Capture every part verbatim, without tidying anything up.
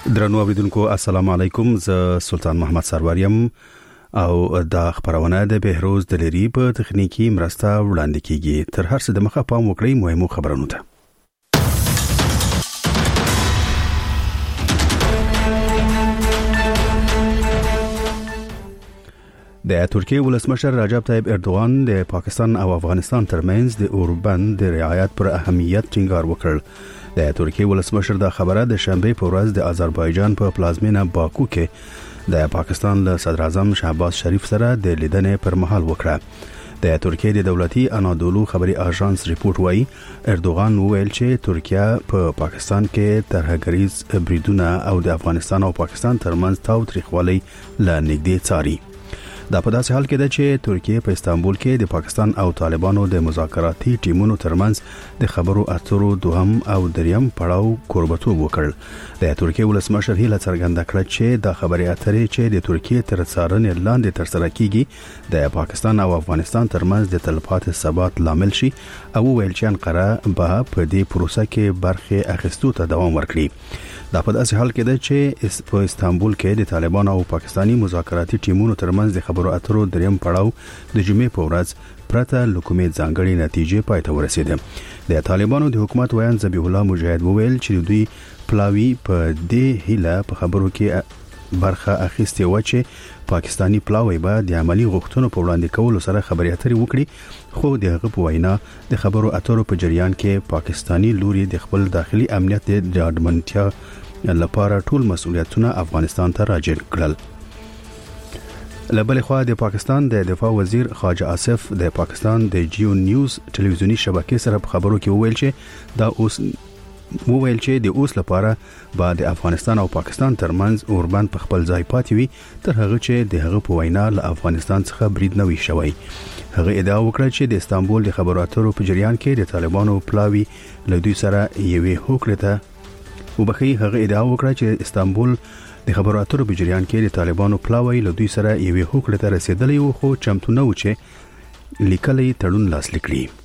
درنو اوریدونکو السلام علیکم، زه سلطان محمد سروریم او د خبرونه د بهروز د لری په تخنیکی مرسته وړاندې کیږي. تر هر څه د مخه پام وکړئ مهمو خبرونو ته. د ترکیه ولسمشر رجب طیب اردوغان د پاکستان او افغانستان ترمنځ د اوربند د رعایت پر اهمیت ټینګار وکړ. د ترکیه ولسمشر دا خبره د شنبه په ورځ د آذربایجان په پلازمینه باکو کې د پاکستان له صدر اعظم شهباز شریف سره د لیدنې پر مهال وکړه. د ترکیه د دولتي انادولو خبري اژانس ریپورت وایي اردوغان وویل چې ترکیه په پا پاکستان کې ترهګریز بریدونه او د افغانستان او پاکستان ترمنځ تاوتریخوالی لا نږدې څاري. دا په داسې حال کې ده چې ترکیه په استانبول کې د پاکستان او طالبانو د مذاکراتي ټیمونو ترمنځ د خبرو اترو دوهم او دریم پړاو کوربتوب وکړ. د ترکیه ولسمشر هیله څرګنده کړه چې د خبري اترې چې د ترکیه تر څارنې لاندې ترسره کیږي د پاکستان او افغانستان ترمنځ د تلپاتې ثبات لامل شي او ویل چې انقره به په دې پروسه کې برخه اخیستو ته دوام ورکړي. دا په داسې حال کې ده چې په استانبول کې د طالبان او پاکستاني مذاکراتي ټیمونو ترمنځ د خبرو اترو دریم پړاو د جمعې په ورځ پرته لکومې ځانګړي نتیجې پای ته ورسېده. د طالبانو د حکومت ویان ذبیح الله مجاهد وویل چې دوی پلاوی په دې هیله په خبرو کې برخه اخیستې و چې پاکستانی پلاوی به د عملی غوښتنو په وړاندې کولو سره خبري اترې وکړي، خو د هغه په وینا د خبرو اترو په جریان کې پاکستانی لوري د خپل داخلي امنیت د ډاډمنتیا لپاره ټول مسؤلیتونه افغانستان ته راجع کړل. لبل خو د پاکستان د دفاع وزیر خواجه آصف د پاکستان د جیو نیوز ټلویزیونی شبکې سره په خبرو کې وویل چې دا اوس وویل چې د اوس لپاره بعد افغانستان او پاکستان ترمنځ اوربند په خپل ځای پاتې وي تر هغه چې د هغه په وینا له افغانستان څخه برید نه وي شوی. هغه ادعا وکړه چې د استانبول د خبرو اترو په جریان کې د طالبانو پلاوی له دوی سره یوې هوکړې ته وبخي. هغه ادعا وکړه چې استانبول د خبرو اترو په جریان کې د طالبانو پلاوی له دوی سره یوې هوکړې ته رسیدلی و، خو چمتو نه و چې لیکلي تړون لاسلیک کړي.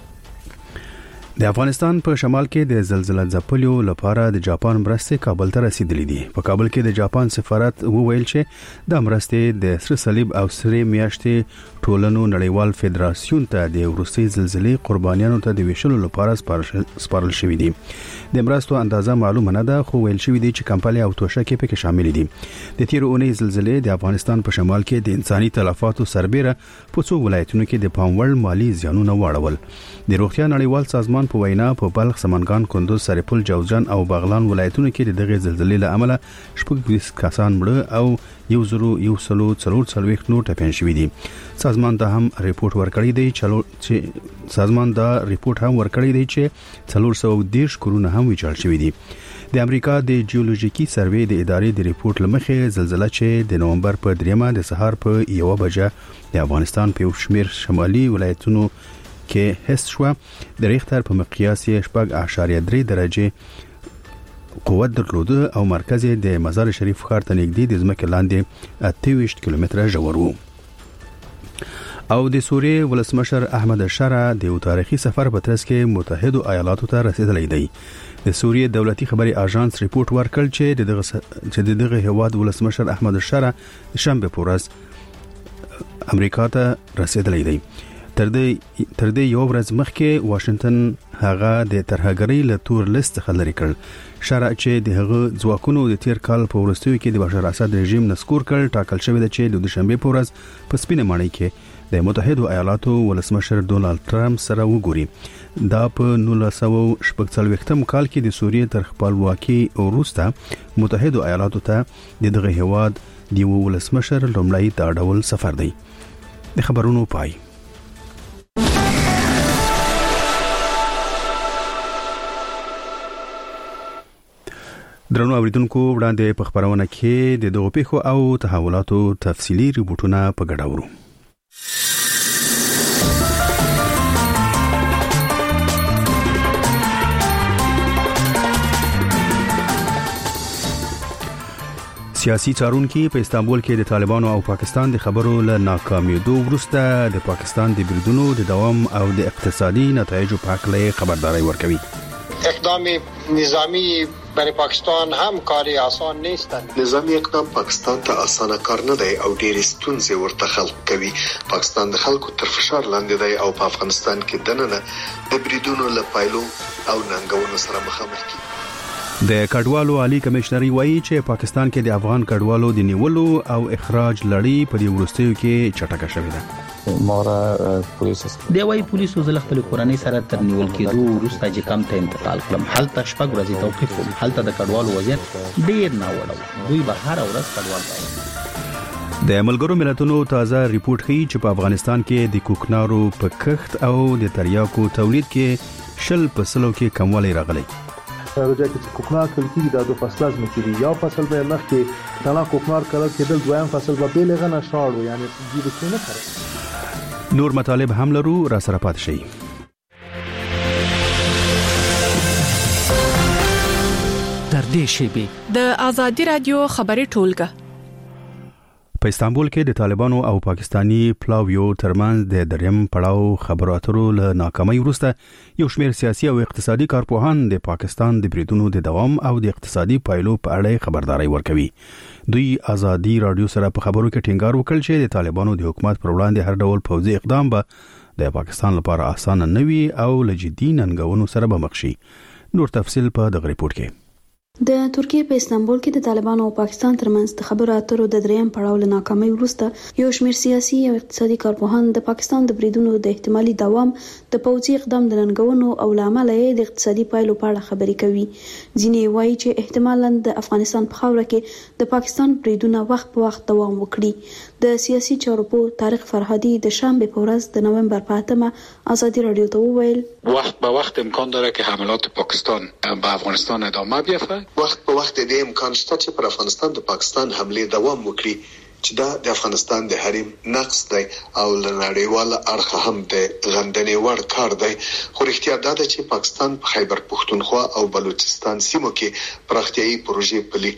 د افغانستان په شمال کې د زلزلې ځپلو لپاره د جاپان مرستې کابل ته رسیدلې دي. په کابل کې د جاپان سفارت وویل چې د مرستې د سره صلیب او سره میاشتې ټولنو نړیوال فدراسیون ته د ورستي زلزلې قربانیانو ته د ویشلو لپاره سپارل شوې دي. د مرستو اندازه معلومه نه ده، خو ویل شوې دي چې کمپالي او توشکې پکې شامل دي. د تیر اونۍ زلزلې د افغانستان په شمال کې د انساني تلفاتو سربېره په څو ولایتونو کې د پاموړ مالی زیانونه واړول. د روغتیا نړیوال سازمان په وینا په بلخ، سمنګان، کندوز، سرپل، جوزجان او بغلان ولایتونو کې د دغه زلزلې له امله شپږ کسان مړه او یو زرو یو سلو څلور څلوېښت نور ټپیان شوي دي. سازمان دا هم ریپورت ورکړی دی چې سازمان دا ریپورت هم ورکړی دی چې څلور سوه دېرش کورونه هم ویجاړ شوي دي. د امریکا د جیولوژیکي سروې د ادارې د ریپورت لمخې زلزلہ چې د نومبر په دریمه د سهار په یو بجه د افغانستان په شمیر شمالي ولایتونو کې حس شو. د ریختر په مقیاس یې شپږ اعشاریه درې درجه قوت درلوده او مرکز د مزار شریف ښار ته نږدې د ځمکې لاندې اته ویشت کیلومتره ژور و. او د سوریې ولسمشر احمد الشرع د یو تاریخي سفر په ترڅ کې متحده ایالاتو ته رسیدلی دی. د سوریې دولتي خبري اژانس ریپورت ورکړ چې د دغه چې د دغه هواد ولسمشر احمد الشرع شنبه په ورځ امریکا ته رسیدلی دی. تر دې تر دې یو ورځ مخکې واشنگټن هغه د ترهګرۍ له تور لیست څخه لري کړ. شرع چې د هغه ځواکونو د تیر کال په وروستیو کې د بشار اسد رژیم نسکور کړ، ټاکل شوی دی چې د دوشنبه په ورځ په سپینه ماڼۍ کې د متحده ایالاتو ولسمشر ډونالد ټرمپ سره وګوري. دا په نولس سوه شپږ څلوېښتم کال کې د سوریې تر خپلواکۍ وروسته متحده ایالاتو ته د دغه هیواد د ولسمشر لومړی دا ډول سفر دی. د خبرونو پای. درنو اوریدونکو، وړاندې په خبرونه کې د دغو پیښو او تحولاتو تفصیلي ریپورتونه په ګډه ورو. سیاسي څارونکي په استانبول کې د طالبانو او پاکستان د خبرو له ناکامیدو وروسته د پاکستان د بریدونو د دوام او د اقتصادي نتایجو په اړه خبرداري ورکوي. اقدام نظامی برای پاکستان هم کاری آسان نیست. نظامی اقدام پاکستان ته اسانه کار نه دی او ډېر ستونزې ورته خلق کوي. پاکستان د خلکو تر فشار لاندې دی او په افغانستان کې دننه د بریدونو له پایلو او ننګونو سره مخامخ کیږي. د کډوالو عالی کمشنري وایي چې پاکستان کې د افغان کډوالو د نیولو او اخراج لړۍ په دې وروستیو کې چټکه شوې ده. مورا پولیس دی وايي پولیسو زل خپل کورنۍ سره تر نیول کېدو وروسته چې کم ته انتقال کړم. حالت شپږ ورځې توقيف وم. حالت د کډوالو وضعیت ډیر نه وړو. دوی به هر ورځ کډوال راوړي. د ملګرو ملتونو تازه ریپورت ښیي چې په افغانستان کې د کوکنارو په کښت او د تریاکو تولید کې شل پسلو کې کموالی راغلی. راځي چې کوکنار کلتي د دوه فصل لازم کړي. یو فصل به مخ کې تنا کوکنار کړل کېدل، دویم فصل به بیلغه نشاړو، یعنی دې څه نه کړی. نور مطالب هم لرو، را سره پات شي. در دې شیبه د آزادي رادیو خبري ټولګه په استانبول کې د طالبانو او پاکستانی پلاویو ترمنځ د دریم پړاو خبرو اترو له ناکامۍ وروسته یو شمېر سیاسي او اقتصادي کارپوهان د پاکستان د بریدونو د دوام او د اقتصادي پایلو په اړه خبرداري ورکوي. دوی آزادي رادیو سره په خبرو کې ټینګار وکړ چې د طالبانو د حکومت پر وړاندې هر ډول پوځي اقدام به د پاکستان لپاره اسانه نه وي او لجدي ننګونو سره به مخ شي. نور تفصيل په دغه ریپورت کې. د ترکیه په استانبول کې د طالبانو او پاکستان ترمنځ د خبرو اترو د دریم پړاو له ناکامۍ وروسته یو شمېر سیاسي او اقتصادي کارپوهان د پاکستان د بریدونو د احتمالي دوام، د پوځي اقدام د ننګونو او لامل یې د اقتصادي پایلو په اړه خبرې کوي. ځینې وایي چې احتمالاً د افغانستان په خاوره کې د پاکستان بریدونه وخت په وخت دوام وکړي. د سیاسي چارو په طارق فرهادي د شنبه په ورځ د نومبر په اتمه آزادي رادیو ته وویل وخت به وخت امکان داره که حملات پاکستان به افغانستان ادامه بیافته. وخت په وخت د امکان شته چې پر افغانستان د پاکستان حمله دوام وکړي، چې دا د افغانستان د حریم نقص دی او له نړیوال اړخ هم د غندنې وړ کار دی. خو اړتیا ده چې پاکستان په خیبر پښتونخوا او بلوچستان سیمو کې پراختیايي پروژې پلي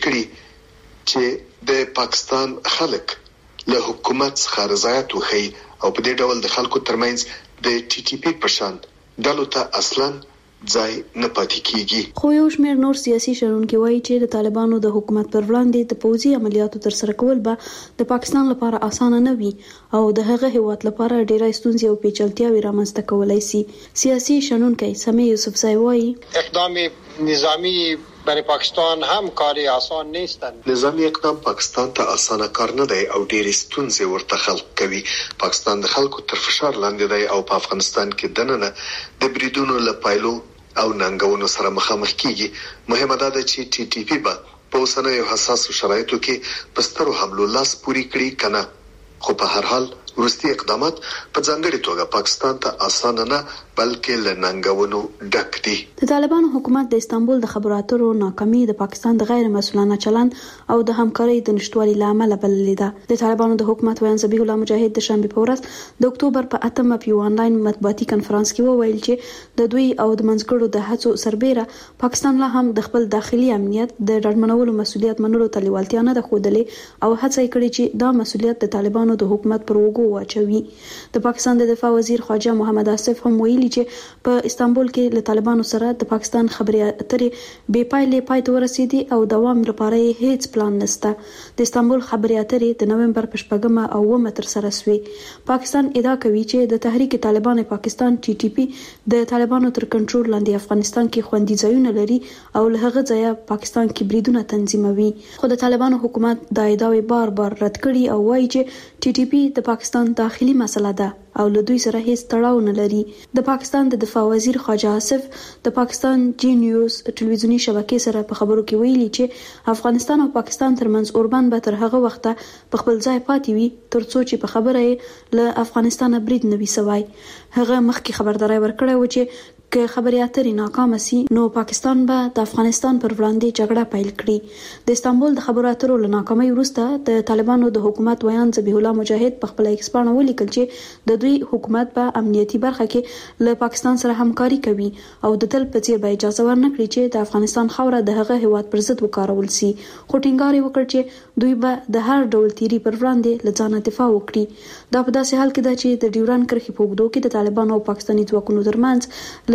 کړي چې د پاکستان خلک له حکومت څخه رضایت وکړي او په دې ډول د خلکو ترمنځ د ټي ټي پی په شان ډلو ته اصلاً ځای نه پاتې کیږي. خو یو شمېر نور سیاسي شنونکي وایي چې د طالبانو د حکومت پر وړاندې د پوځي عملیاتو ترسره کول به د پاکستان لپاره اسانه نه وي او د هغه هیواد لپاره ډېرې ستونزې او پیچلتیاوې رامنځته کولای شي. سیاسي شنونکي سمیع یوسفزای وایي اقدام نظامی برای پاکستان هم کاری آسان نیست. نظامی اقدام پاکستان ته اسانه کار نه دی او ډېر ستونزې ورته خلق کوي. پاکستان د خلکو تر فشار لاندې دی او په افغانستان کې دننه د بریدونو له پایلو او ننګونو سره مخامخ کیږي. مهمه ده چې ټي ټي پی به په اوسنیو حساسو شرایطو کې په سترو حملو لاس پوري کړي کنه. خو په هر حال وروستي اقدامات په ځانګړي توګه پاکستان ته اسانه نه بلکې له ننګونو ډک دي. د طالبانو حکومت د استانبول د خبرو اترو ناکامي د پاکستان د غیر مسؤلانه چلند او د همکارۍ د نشټوالي لامل بللې ده. د طالبانو د حکومت ویان ذبیح الله مجاهد د شنبه په ورځ د اکتوبر په اتمه په آنلاین مطبوعاتي کنفرانس کې وویل چې د دوی او د منځګړو د هڅو سربېره پاکستان لا هم د خپل داخلي امنیت د ډاډمنولو مسؤلیت منلو ته لیوالتیا نه ده ښودلې او هڅه یې کړې چې دا مسؤلیت د طالبانو د حکومت پر وګو واچوي. د پاکستان د دفاع وزیر خواجه محمد آصف هم ویلي چې په استانبول کې له طالبانو سره د پاکستان خبرې اترې بې پایلې پای ته ورسېدې او دوام لپاره هیڅ پلان نشته. د استانبول خبرې اترې د نومبر په شپږمه او اوومه تر سره شوې. پاکستان ادعا کوي چې د تحریک طالبان پاکستان ټي ټي پی د طالبانو تر کنټرول لاندې افغانستان کې خوندي ځایونه لري او له هغه ځایه پاکستان کې بریدونه تنظیموي. خو د طالبانو حکومت دا ادعاوې بار بار رد کړي او وایي چې ټي ټي پی د پاکستان داخلي مسله ده او له دوی سره هیڅ تړاو نه لري. د پاکستان د دفاع وزیر خواجه آصف د پاکستان جی نیوز ټلویزیونی شبکې سره په خبرو کې ویلي چې افغانستان او پاکستان ترمنځ اوربند به تر هغه وخته په خپل ځای پاتې وي ترڅو چې په خبره یې له افغانستان برید نه وي سوی. هغه مخکې خبرداري ورکړه و چې که خبرې اترې ناکام سي نو پاکستان به د افغانستان پر وړاندې جګړه پیل کړي. د استانبول د خبرو اترو له ناکامۍ وروسته د طالبانو د حکومت ویان ذبیح الله مجاهد په خپل ایکس پاڼه ولیکل چې د دوی حکومت په امنیتي برخه کې له پاکستان سره همکاري کوي او د تل په څیر به اجازه ورنکړي چې د افغانستان خاوره د هغه هیواد پر ضد وکارول سي. خو ټینګار وکړ چې دوی به د هر ډول تیری پر وړاندې له ځانه دفاع وکړي. دا په داسې حال کې ده چې د ډیورند کرښې په اوږدو کې د طالبانو او پاکستاني ځواکونو ترمنځ له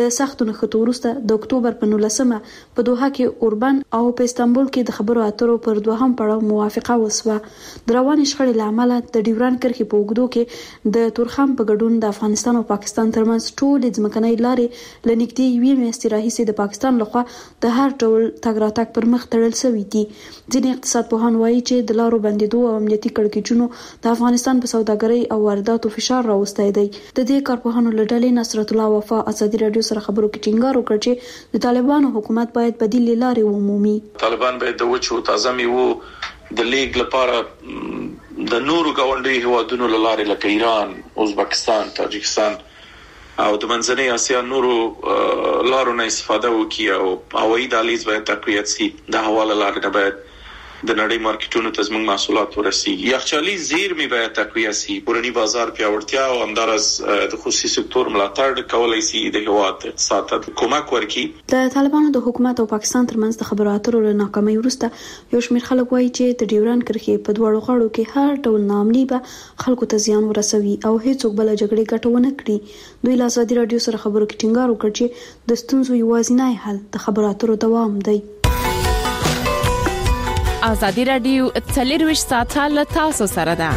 د سختو نښتو وروسته د اکتوبر په نولسمه په دوحه کې اوربن او په استانبول کې د خبرو اترو پر دوهم پړاو موافقه وسوه. د روانې شخړې له امله د ډیورنډ کرښې په اوږدو کې د تورخم په ګډون د افغانستان او پاکستان ترمنځ ټولې ځمکنۍ لارې له نږدې یوې میاشتې راهیسې د پاکستان لخوا د هر ډول تګ راتګ پر مخ تړل شوي دي. ځینې اقتصاد پوهان وایي چې د لارو بندېدو او امنیتي کړکېچونو د افغانستان په سوداګرۍ او وارداتو فشار راوستی دی. د دې کارپوهانو له ډلې نصرت الله وفا ازادي راډیو سره خبرو کې ټینګار وکړ چې د طالبانو حکومت باید بدیل لارې ومومي. طالبان باید د وچو تازه میوو د لیګ لپاره د نورو ګاونډي هیوادونو له لارې لکه ایران، ازبکستان، تاجکستان او د منځنۍ اسیا نورو لارو نه استفاده وکړي او هوایي دهلیز باید تقویت شي. د هوا له لارې نه باید د نړۍ مارکیټونو ته زموږ محصولات ورسیږي. یخچالي زیرمې باید تقویت شي. کورني بازار پیاوړتیا او همدارس د خصوصي سکتور ملاتړ کولای شي د هیواد اقتصاد ته کومک ورکړي. د طالبانو د حکومت او پاکستان ترمنځ د خبرو اترو له ناکامۍ وروسته یو شمېر خلک وایي چې د ډیورنډ کرښې په دواړو غاړو کې هر ډول ناامني به خلکو ته زیان ورسوي او هیڅوک بل جګړې ګټه ونه کړي. دوی له ازادي راډیو سره خبرو کې ټینګار وکړ چې د ستونزو یوازینی حل د خبرو اترو دوام دی. ازادي راډیو څلرویشت ساعته له تاسو سره ده.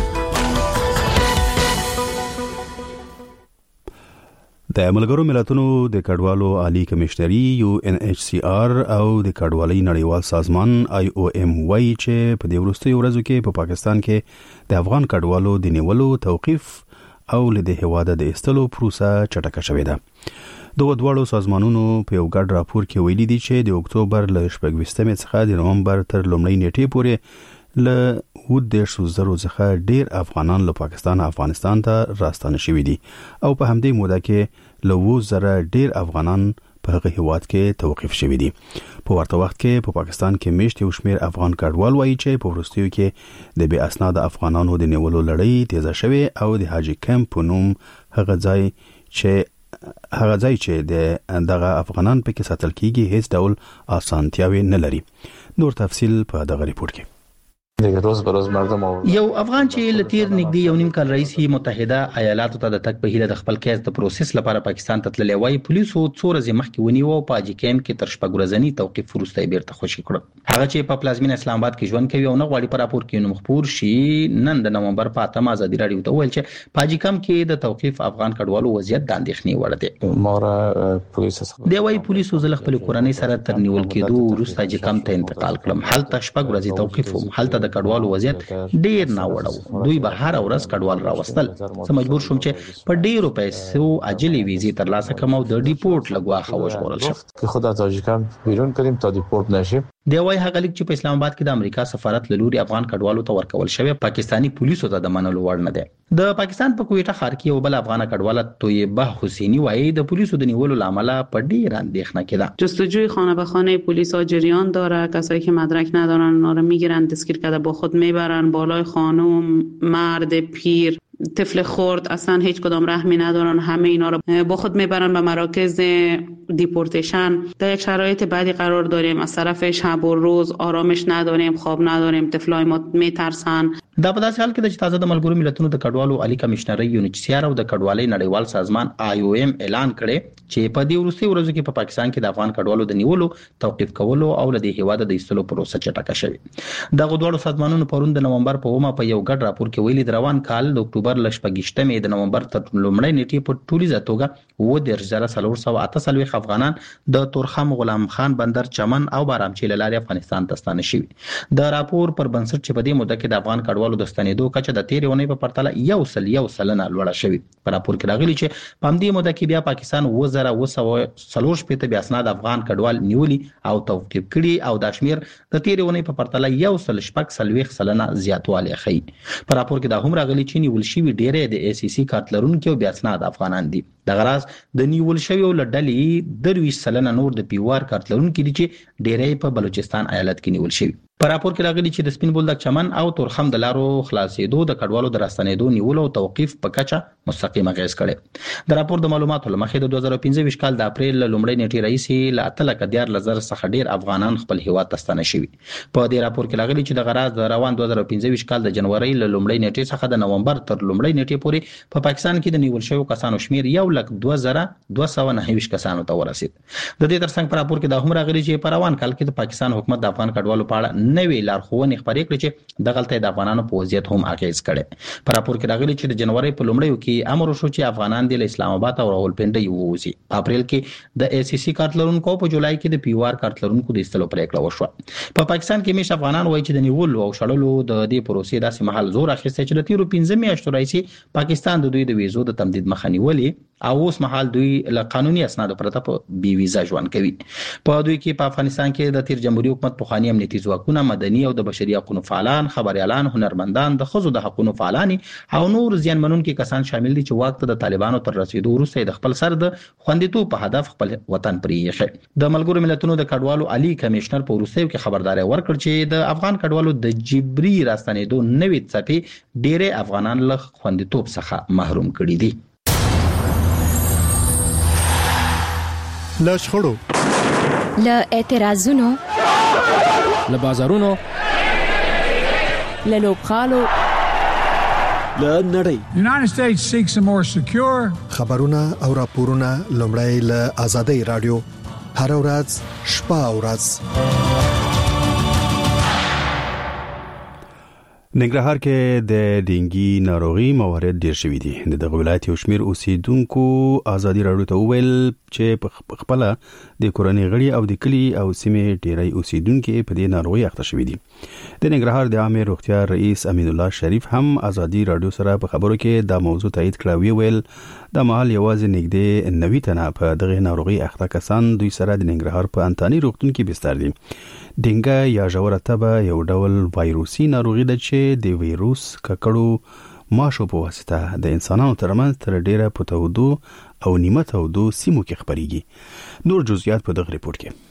د ملګرو ملتونو د کډوالو عالی کمشنري یو ان ایچ سی آر او د کډوالۍ نړیوال سازمان آی او ایم وايي چې په دې وروستیو ورځو کې په پاکستان کې د افغان کډوالو د نیولو توقيف او له د هواده د استلو پروسه چټکه شوې ده. دوه دواړو سازمانونو په یو ګډ راپور کې ویلي دي چې د اکتوبر له شپږویشتمې څخه د نومبر تر لومړۍ نیټې پورې له اووه دېرش زرو څخه ډیر افغانان له پاکستان افغانستان ته راستانه شوي دي او په همدې موده کې له اووه زره ډیر افغانان په هغه هیواد کې توقيف شوي دي. په ورته وخت کې په پاکستان کې میشت یو شمېر افغان کډوال وایي چې په وروستیو کې د بې اسناد افغانانو د نیولو لړۍ تیزه شوې او د حاجی کمپ په نوم هغه ځای چې هغه ځای چې د دغه افغانان په کې ساتل کیږي هیڅ ډول اسانتیاوي نه لري. نور تفصیل په دغه ریپورت کې. روز به روز مردم یو افغان چې لتیر نږدې یو نیم کال رئیس متحده ایالاتو ته د تک په هیله د خپل کیس د پروسس لپاره پاکستان ته تللی وای، پولیسو څو ورځې مخکې ونیو او په اجي کیم کې تر شپږ ورځې توقيف وروسته بیرته خوشي کړ. هغه چې په پلازمینه اسلام آباد کې ژوند کوي او نه غواړي پر راپور کې نوم خبر شي، نن د نومبر په اتمه ازادي راډیو ته ویل چې په اجي کیم کې د توقيف افغان کډوالو وضعیت د اندېښنې وړ دی. مورا پولیسو دی وای پولیسو زل خپل کورنۍ سره تر نیول کېدو وروسته اجي کیم ته انتقال کړم. هلته شپږ ورځې توقيف وم. هلته د کډوالو وضعیت ډیر ناوړو. دوی به هر ورځ کډوال راوستل. زه مجبور شوم چې په ډیرو پیسو اجلي ویزې ترلاسه کړم او د ډیپورت لګوا خوښ شم که خود از تاجیکستان بیرون کړیم تا ډیپورت نشي. دی وای هغه لیک چې په اسلام آباد کې د امریکا سفارت له لوري افغان کډوالو ته ورکول شوی پاکستانی پولیسو ته د منلو وړ نه دی. د پاکستان په کویټه ښار کې یو بل افغان کډواله طیبه حسینی وایي د پولیسو د نیولو لامل په ډیر اندېښنه کې ده. جستجوی خانه به خانه پلیس ها جریان داره. کسایی که مدرک ندارن اونا رو میگیرن، دستگیر کرده با خود میبرن بالای خانم، مرد، پیر، طفل خرد، اصلا هیچ کدام رحمی ندارن. همه اینا رو با خود میبرن به مراکز دیپورتیشن. در یک شرایط بعدی قرار داریم، از طرف شب و روز آرامش نداریم، خواب نداریم، طفلای ما میترسن. دا په داسې حال کې چې تازه د ملګرو ملتونو د کډوالو عالی کمشنري یو ان ایچ سی آر او د کډوالۍ نړیوال سازمان آی او ایم اعلان کړي چې په دې وروستي ورځو کې په پا پاکستان کې د افغان کډوالو د نیولو، توقيف کولو او له دې هیواده د ایستلو پروسه چټکه شوې. دغه دوه سازمانونو پرون د نومبر په اومه په یو ګډ راپور کې ویلي د روان کال د اکتوبر ل شپږشتمې د نومبر تر لومړۍ نیټې په ټولیزه توګه اووه دېرش زره څلور سوه اته څلوېښت افغانان د تورخم، غلام خان بندر، چمن او بارامچی له لارې افغانستان ته ستانه شوي. د راپور پر بنسټ چې په دې موده کې د افغان کډوالو د ستنېدو کچه د تیرې اونۍ په پرتله یو سل یو سلنه لوړه شوې. په راپور کې راغلي چې په همدې موده کې بیا پاکستان اووه زره اووه سوه څلور شپېته بې اسناد افغان کډوال نیولي او توقيف کړي او دا شمېر د تیرې اونۍ په پرتله یو سل شپږ څلوېښت سلنه زیاتوالی ښیي. په راپور کې دا هم راغلي چې نیول شوي ډېری د ای سی سی کارت لرونکي او بې اسناد افغانان دي. دغه راز د نیول شویو له ډلې درویشت سلنه نور د پیوار کارت لرونکي دي چې ډېری په بلوچستان ایالت کې نیول شوي. په راپور کې راغلي چې د سپین بولدک چمن او تورخم د لارو خلاصېدو د کډوالو د راستنېدو نیولو او توقيف په کچه مستقیم اغیز کړي. د راپور د معلوماتو لمخې د دوه زره پنځه کال د اپریل لومړۍ نیټې راهیسې ل اتل کډیار لزر څخه ډیر افغانان خپل هیواد ته ستنه شوي. په دې راپور کې راغلي چې د غراض د روان دوه زره پنځه کال د جنوري ل لومړۍ نیټې څخه د نومبر تر لومړۍ نیټې پورې په پاکستان کې د نیول شویو کسانو شمیر یو لک دوه زره دوه سوه نهه کسانو ته ورسید. د دې ترڅنګ په راپور کې د هم راغلي چې په روان کال کې د پاکستان حکومت د افغان کډوالو په اړه نوې لارښوونې خپرې کړې چې د غلطۍ د افغانانو په وضعیت هم اغیز کړي. په راپور کې راغلي چې د جنوري په لومړیو کې امر وشو چې افغانان د اسلام آباد او راولپنډي ووځي. په اپریل کې د ای سی سی کارت لرونکو په جولای کې د پی او آر کارت لرونکو د استلو پریکړه وشوه. په پاکستان کې مش افغانان وایي چې د نیولو او شړلو د دې پروسې داسې محل زور اخیسته چې د تیرو پنځه میاشتو راځي پاکستان د دوی د ویزو د تمدید مخه نیولې او اوس مهال دوی له قانوني اسنادو پرته په بي ویزا ژوند کوي. په دوی کې په افغانستان کې د تیر جمهوریت حکومت په خاني امنیتي ځواکونه مدني او د بشري حقوقو فعالان خبريالان هنرمندان د خزو د حقوقو فعالان او نور زیانمنونکي کسان شامل دي چې وخت د طالبانو تر رسیدو وروسته د خپل سر د خوندیتوب په هدف خپل وطن پرېږي. د ملګرو ملتونو د کډوالو عالی کمشنر په وروستیو کې خبرداري ورکړ چې د افغان کډوالو د جبري راستنېدو نوې څپې ډېر افغانان له خوندیتوب څخه محروم کړي دي. له شخړو، له اعتراضونو، له بازارونو، له لوبغالو، له نړۍ. United States seeks a more secure. خبرونه او راپورونه لومړی له آزادۍ رادیو هر ورځ شپه او ورځ. ننګرهار کې د ډینګي ناروغي موارد ډیر شوي دي. د دغه ولایت یو شمیر اوسیدونکو ازادي راډیو ته وویل چې په خپل د کورنۍ غړي او د کلی او سیمې ډیری اوسیدونکو په دې ناروغي اخته شوي دي. د ننګرهار د عامه روغتیا رئیس امین الله شریف هم ازادي راډیو سره په خبرو کې د موضوع تایید کړی ویل د محل یوازې نږدې نوي تنه په دغه ناروغي اخته کسان دوی سره د ننګرهار په انتاني روغتون کې بستر دي. ډینګا یا ژوره تبه یو ډول وایروسي ناروغي ده چې د وایروس ککړو ماشو په واسطه د انسانانو ترمنځ تر ډیره په تودو او نیمه تودو سیمو کې خپريږي. نور جزئیات په دغه ریپورت کې.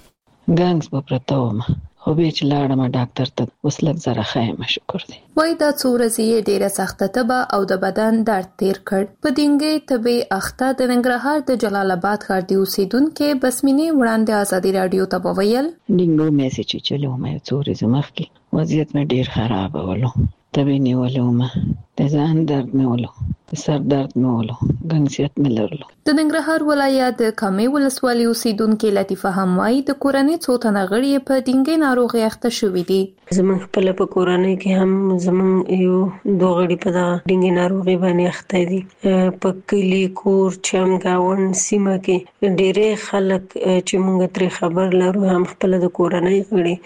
ګانګز په پرتاوم خو به چې لاړم ډاکټر ته اوس لږ زره خایم شکر دی. وای دا څو ورځې ډیره سخته تبه او د بدن درد تیر کړ. په دینګې تبه اخته د ننګرهار د جلال آباد ښار دی اوسیدونکو بسمینه وړاندې ازادي رادیو ته وویل ډینګو میسج چلو مې څو ورځې مخکې وضعیت مې ډیر خراب ولو. تبه نیولو ما د ځان درد مې ولو، د سر درد مې ولو، ګنګسیت مې لرلو. د ننګرهار ولایت د کامې ولسوالۍ اوسیدونکو لطیفه هم وايي د کورنۍ څو تنه غړي په ډینګي ناروغي اخته شوي دي. زمون خپل په کورنۍ کې هم زمون یو دوه غړي په ډینګي ناروغي باندې اخته دي. په کلی کور چمګاون سیمه کې ډېرې خلک چې موږ ترې خبر لرو هم خپل د کورنۍ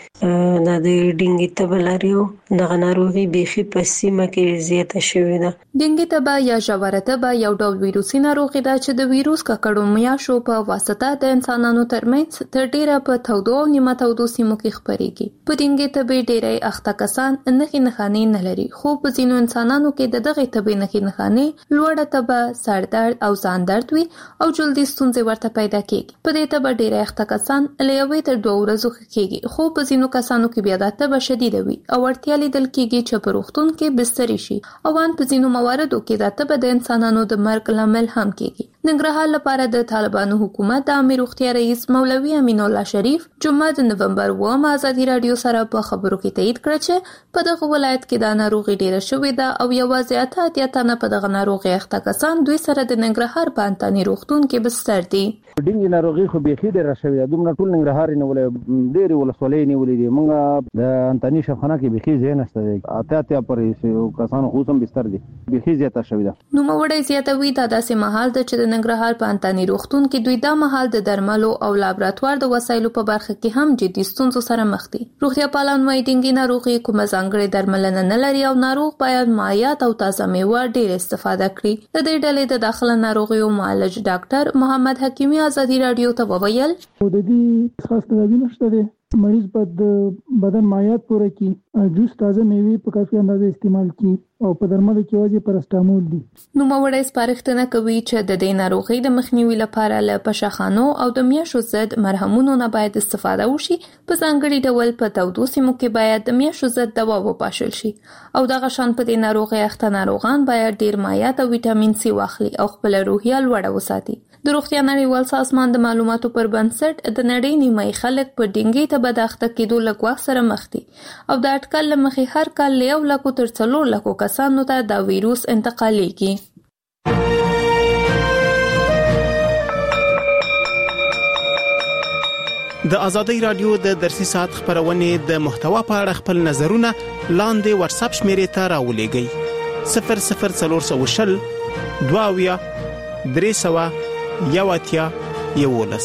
غړي د ډینګي تبه لري. دغه ناروغي بيخي په سیمه کې زیاته شوې ده. ډینګي تبه یا ژوره تبه یو ډول ویروسي ناروغي ده چې د ویروس ککړو میاشو په واسطه د انسانانو ترمنځ تر ډیره په تودو او نیمه تودو سیمو کې خپريږي. په ډینګي تبه ډیری اخته کسان نخي نخاني نه لري، خو په ځینو انسانانو کې د دغه تبه نخي نخاني لوړه تبه، سر درد او ځان درد وي او جلدي ستونزې ورته پیدا کیږي. په دې تبه ډیری اخته کسان لېوي تر دوه ورځې کېږي، خو په ځینو کسانو کې بیا د تبه شدید وي او ورتیا لیدل کېږي چې په روغتون کې بستري شي او ان په ځینو مواردو کې د تبه د انسانانو د مرګ لامل هم کېږي. ننګرهار لپاره د طالبانو حکومت د عامه روغتیا رئیس مولوي امین الله شریف جمعه د نومبر اووه ازادي رادیو سره په خبرو کې تایید کړ چې په دغه ولایت کې د ناروغي ډیره شوې ده او یوازې اته اتیا تنه په دغه ناروغي اخته کسان دوی سره د ننګرهار په انتاني روغتون کې بستر دي. ډینګي ناروغي خو بيخي ډیره شوې ده. دومره ټول ننګرهار نه ولې ډېر ولسوالۍ نه ولې دي. موږ د انتاني شفخانه کې بيخي ځای نشته دی. اته اتیا پرې کسانو خو هم بستر دي. بيخي زیاته شوې ده. نو موړې زیاتوي دا داسې محل د چې د ننګرهار په انتاني روغتون کې دوی دا محل د درملو او لابراتوار د وسایلو په برخه کې هم جدي ستونزو سره مخ دي. روغتیا پالان وايي ډینګي ناروغي کومه ځانګړې درملنه نه لري او ناروغ باید مایعات او تازه میوه ډېر استفاده کړي. د دې ډلې د داخله ناروغیو معالج ډاکټر محمد حکیمی ازادي رادیو ته وویل د دې خاص تدابیر نشته دي مریض په د بدن مایعات پوره کړي، جوس تازه میوې په کافي اندازه استعمال کړي او په درملو کې وځي پاراسټامول دي. نو موړی سپارښتنه کوي چې د دې ناروغۍ د مخنیوي لپاره له پشاخانو او د میاشو ضد مرهمونو نه باید استفاده وشي. په ځانګړي ډول په تودو سیمو کې باید د میاشو ضد دوا وپاشل شي او دغه شان په دې ناروغۍ اخته ناروغان باید ډیر مایعات او ویټامین سی واخلي او خپل روحیه لوړه وساتي. د روغتیا نړیوال سازمان د معلوماتو پر بنسټ د نړۍ نیمایي خلک په ډینګي ته بد اخته کېدو له ګواښ سره مخ دي او د اټکل له مخې هر کال له یو لکو تر څلور لکو کسانو ته دا ویروس انتقالیږي. د ازادۍ رادیو د درسي ساعت خبرونه د محتوا په اړه خپل نظرونه لاندې واتس اپ شمیرې ته راولېږئ صفر صفر څلور سوه شل دوه اویا درې سوه یو اتیا یولس.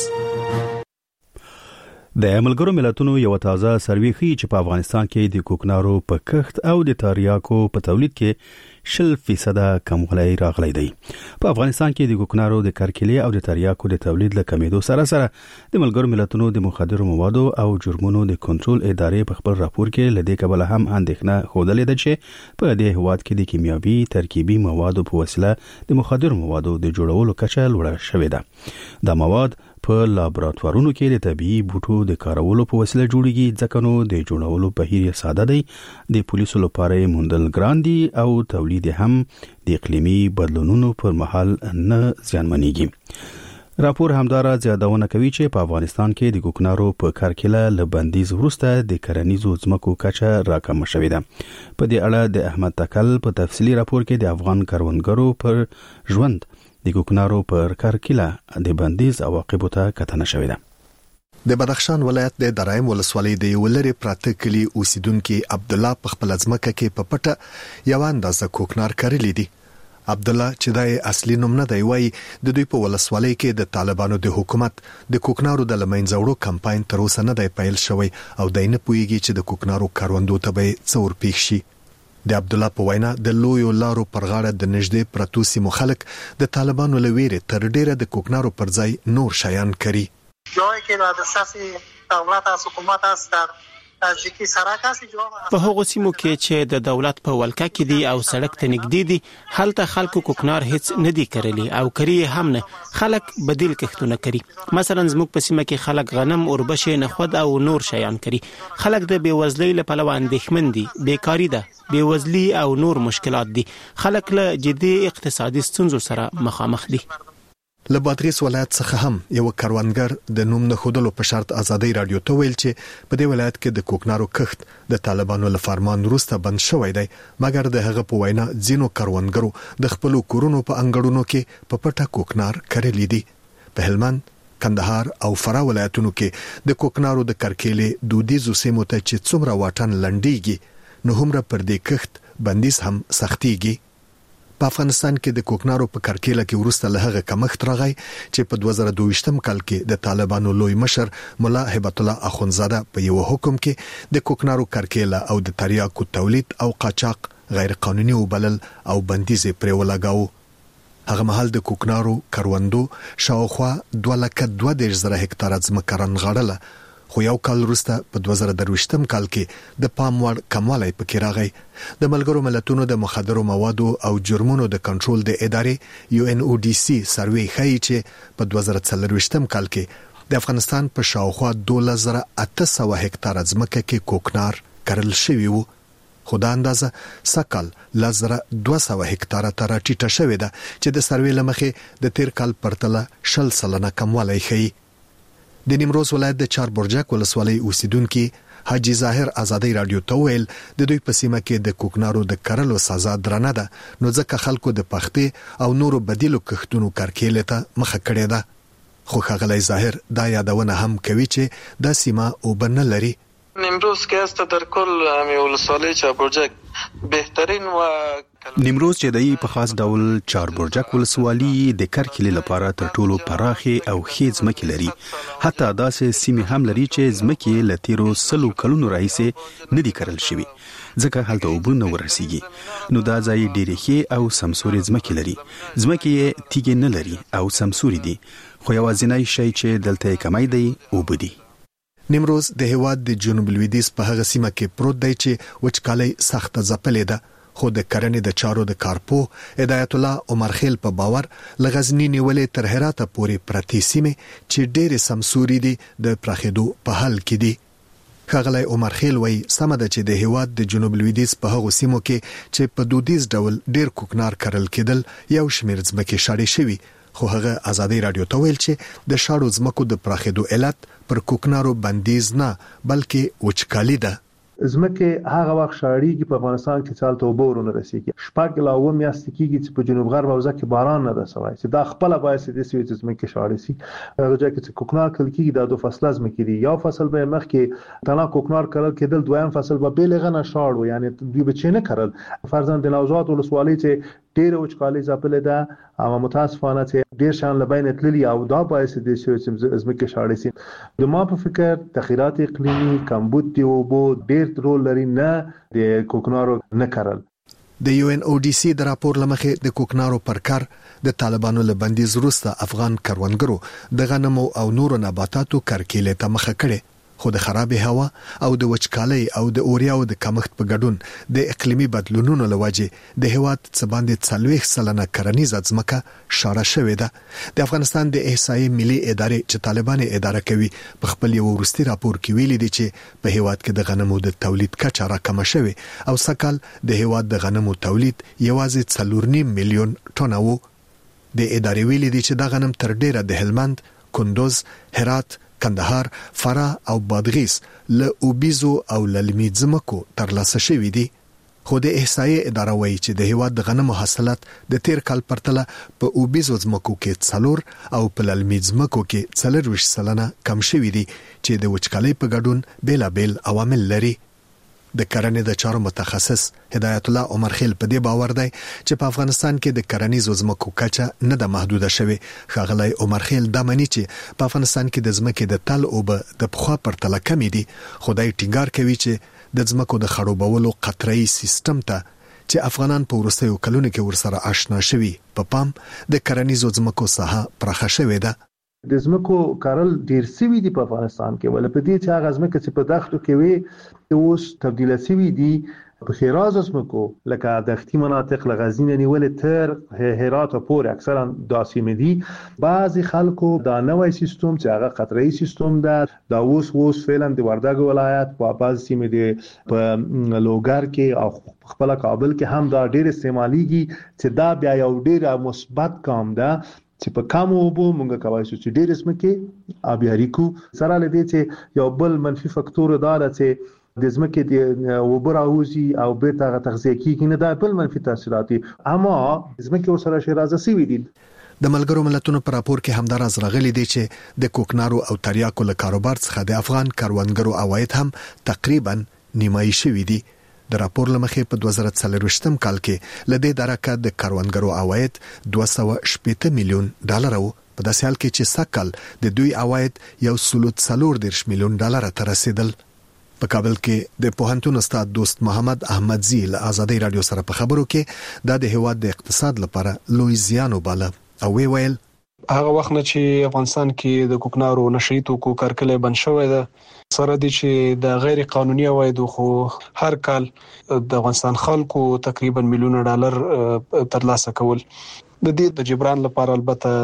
د ملګرو ملتونو یو تازه سروې ښیي چې په افغانستان کې د کوکنارو په کښت او د تریاکو په تولید کې شل فیصده کموالی راغلی دی. په افغانستان کې د کوکنارو د کرکیلې او د تریاکو د تولید له کمیدو سره سره د ملګرو ملتونو د مخدرو موادو او جرمونو د کنټرول ادارې په خپل راپور کې لدې کبله هم اندېښنه ښودلې ده چې په دې هیواد کې د کیمیاوي ترکیبي موادو په وسیله د مخدرو موادو د جوړولو کچه لوړه شوې ده. دا مواد په لابراتوارونو کې د طبيعي بوټو د کارولو په وسیله جوړیږي، ځکه نو د جوړولو بهیر ساده دی، د پولیسو لپاره موندل ګران دي او تولید هم د اقلیمي بدلونونو پر مهال نه زیانمنېږي. راپور همدارا زیادونه کوي چې په افغانستان کې د کوکنارو په کرکیله له بندیز وروسته د کرنیزو ځمکو کچه راکمه شوې ده. په دې اړه د احمد تکل په تفصیلی راپور کې د افغان کروندګرو پر ژوند د کوکنارو پر کرکیله د بندیز عواقبو ته کتنه شوې ده. د بدخشان ولایت د درایم ولسوالۍ د ولری پراته کلی اوسیدونکو عبد الله په خپل ځمکه کې په پټه یو اندازه کوکنار کړلې دي. عبد الله چې د اصلي نوم نه دی وایي د دوی په ولسوالۍ کې د طالبانو د حکومت د کوکنارو د لمنځوړو کمپاین تر اوسه نه دی پیل شوی او د نه پویږي چې د کوکنارو کاروندو ته به څور پیښ شي. د عبد الله په وینا د لویو لارو پر غاړه د نږدې پرتو سیمو خلک د طالبانو لویره تر ډیره د کوکنارو پر ځای نور شیان کوي. جایی که در دسترس دولت از حکومت است در نزدیکی سرک است. په هغو سیمو کې چې د دولت په ولکه کې دي او سړک ته نږدې دي، هلته خلکو کوکنار هیڅ نه دي کرلی او کری هم نه. خلک بدیل کښتونه کوي. مثلا زموږ په سیمه کې خلک غنم، اوربشې، نخود او نور شیان کوي. خلک د بیوزلۍ له پلوه اندېښمن دي، بیکاری ده، بیوزلی او نور مشکلات دي. خلک له جدي اقتصادي ستونزو سره مخامخ دي. له بادغیس ولایت څخه هم یو کاروانګر د نوم نه خودلو په شرط ازادۍ رادیو ته ویل چې په دې ولایت کې د کوکنارو کښت د طالبانو له فرمان وروسته بند شوی دی، مګر د هغه په وینا ځینو کاروانګرو د خپل کورونو په انګړونو کې په پټه کوکنار کړلې دي. په هلمند، کندهار او فراه ولایتونو کې د کوکنارو د کرکیلې دودیزو سیمو ته چې څومره واټن لنډیږي نو هم را پر دې کښت بندیز هم سختيږي. په افغانستان کې د کوکنارو په کرکیله کې ورسته له هغه کمښت راغی چې په دوه زره دوه کال کې د طالبانو لوی مشر مولا هبت الله اخونزاده په یو حکم کې د کوکنارو کرکیله او د تریاکو تولید او قاچاق غیر قانوني وبلل او بندیز پرې ولګاو. هغه مهال د کوکنارو کروندو شاوخوا دوه لکه دوه دېرش زره هکتاره ځمکه رانغاړله، خو یو کال وروسته په دوه زره درویشتم کال کې د پام وړ کموالی پکې راغی. د ملګرو ملتونو د مخدرو موادو او جرمونو د کنټرول د ادارې یو ان او ډي سي سروې ښیي چې په دوه زره څلورویشتم کال کې د افغانستان په شاوخوا دولس زره اته سوه هکتاره ځمکه کې کوکنار کرل شوی وو، خو دا اندازه سکل لزره دوه سوه هکتاره ته راټیټه شوې ده چې د سروې له مخې د تیر کال پرتله شل سلنه کموالی ښیي. د نیمروز ولایت د چار برجک ولسوالۍ اوسیدونکو حاجی ظاهر ازادۍ رادیو ته ویل د دوی په سیمه کې د کوکنارو د کرلو سزا درنه ده، نو ځکه خلکو د پختې او نورو بدیلو کښتونو کرکیلې ته مخه کړې ده. خو ښاغلی ظاهر دا یادونه هم کوي چې دا سیمه اوبه نه لري. نیمروز که است در کل همی ولسوالی چاربرجک بهترین و نیمروز چې دای په خاص ډول چاربرجک ولسوالي د کرکیلې لپاره تر ټولو پراخي او ښې ځمکې لري. حتی داسې سیمې هم لري چې ځمکې له تیرو سلو کلونو راهیسې نه دي کرل شوي، ځکه هلته اوبه نه ورسیږي. نو دا ځای ډېرې ښې او سمسورې ځمکې لري. ځمکې یې تیږې نه لري او سمسورې دي، خو یوازینی شی چې دلته یې کمی دی اوبه دي. نیمروز د هیواد د جنوب لویدیځ په هغه سیمه کې پروت دی چې وچکالي سخت ځپلې ده، خو د کرنې د چارو د کارپو هدایت الله عمر خیل په باور لغزنی نیولې تر هراته پورې پرتی سیمه چې ډېر سمسوري دي د پراخېدو په حال کې دي. ښاغلی عمر خیل وایي سمه ده چې د هیواد د جنوب لویدیځ په هغو سیمو کې چې په دودیز ډول ډېر کوکنار کرل کېدل یو شمېر ځمکې شاړې شوي، خو هغه ازادي رادیو ته ویل چې د شاړو ځمکو د پراخېدو علت پر کوکنارو بندیز نه بلکې وچکالي ده. ځمکې هغه وخت شاړېږي په افغانستان کې چې هلته اوبه ورونه رسېږي، شپږ لا اووه میاشتې کېږي چې په جنوب غرب حوزه کې باران نه ده سوی، چې دا خپله باعث دې شوي چې ځمکې شاړې شي. هغه ځای کې چې کوکنار کرل کېږي دا دو فصله ځمکې دي، یو فصل به یې مخکې تنها کوکنار کرل کېدل، دویم فصل به بې له هغه نه شاړ و، یعنې دوی به چې نه کرل. فرضاً د نوزاد ولسوالۍ چې ډېره وچکالي ځپلې ده او متاسفانه چې ډېر شیان له بینه تللي او دا باعث دې شوي چې ځمکې شاړې شي. د ما په فکر تغیرات اقلیمي، کمبود د اوبو ډېر رول لري، نه د کوکنارو نه کرل. د یو ان او ډي سي د راپور لمخې د کوکنارو پر کار د طالبانو له بندیز وروسته افغان کروندګرو د غنمو او نورو نباتاتو کرکیلې ته مخه کړې، خو د خرابې هوا او د وچکالۍ او د اوریاو د کمښت په ګډون د اقلیمي بدلونونو له وجې د هیواد څه باندې څلوېښت سلنه کرنیزه ځمکه شاړه شوې ده. د افغانستان د احصایې ملي ادارې چې طالبان اداره کوي په خپل یو وروستي راپور کې ویلي دي چې په هیواد کې د غنمو د تولید کچه راکمه شوې او سږ کال د هیواد د غنمو تولید یوازې څلور نیم میلیون ټنه و. د ادارې ویلي دي چې دا غنم تر ډیره د هلمند، کندوز، هرات، کندهار، فراه او بادغیس له اوبیزو او للمي ځمکو ترلاسه شوي دي. خو د احصایې اداره وایي چې د هیواد د غنمو حاصلات د تیر کال پرتله په اوبیزو ځمکو کې څلور او په للمي ځمکو کې څلرویشت سلنه کم شوي دي چې د وچکالۍ په ګډون بیلابیل عوامل لري. د کرنې د چارو متخصص هدایت الله عمر خیل په دې باور دی چې په افغانستان کې د کرنیزو ځمکو کچه نه ده محدوده شوې. ښاغلی عمر خیل دا مني چې په افغانستان کې د ځمکې د تل اوبه د پخوا پرتله کمې دي، خو دی ټینګار کوي چې د ځمکو د خړوبولو قطره‌یي سیستم ته چې افغانان په وروستیو کلونو کې ورسره آشنا شوي په پام د کرنیزو ځمکو ساحه پراخه شوې ده. د ځمکو کارل ډیر سوي دي په افغانستان کې، ول په دې چې هغه ځمکه چې په دښتو کې وي اوس تبدیل سوي دي په خیراز ځمکو لکه دښتي مناطق لغزنین نیولې تر هرات پورې اکثرا داسې دي. بعضی خلکو دا نوې سیستم چې هغه قطره‌ای سیستم ده دا اوس اوس فعلا د وردګ ولایت په بعض سیمې دي په لوګر کې او خپل کابل کې هم دا ډیر استعماليږي چې دا بیا یو ډیر مثبت کام ده چې په کم اوبو مونږ کولی شو چې ډېرې ځمکې آبیاري کړو. سره له دې چې یو بل منفي فکتور دا ده چې د ځمکې د اوبه راوځي او بیرته هغه تغذیه کېږي نه، دا بل منفي تاثیرات دي، اما ځمکې ورسره شیرازه سوي دي. د ملګرو ملتونو په راپور کې همدا راز راغلی دی چې د کوکنارو او تریاکو له کاروبار څخه د افغان کروندګرو عواید هم تقریبا نیمایي شوي دي. د راپور لمخې په دوه زره څلرویشتم کال کې له دې درکه د کروندګرو عواید دوه سوه شپېته میلیون ډالر وو، په داسې حال کې چې سږ کال د دوی عواید یو سلو څلور دېرش میلیون ډالر ته رسیدل. په کابل کې د پوهنتون استاد دوست محمد احمدزي له ازادي رادیو سره په خبرو کې دا د هیواد د اقتصاد لپاره لوی زیان وباله او وی ویل هغه وخت نه چې افغانستان کې د کوکنارو نشئی توکو کارکلې بند شوی ده، سره دي چې د غیر قانوني عوایدو خو هر کال د افغانستان خلکو تقریبا میلیونه ډالر ترلاسه کول. د دې د جبران لپاره البته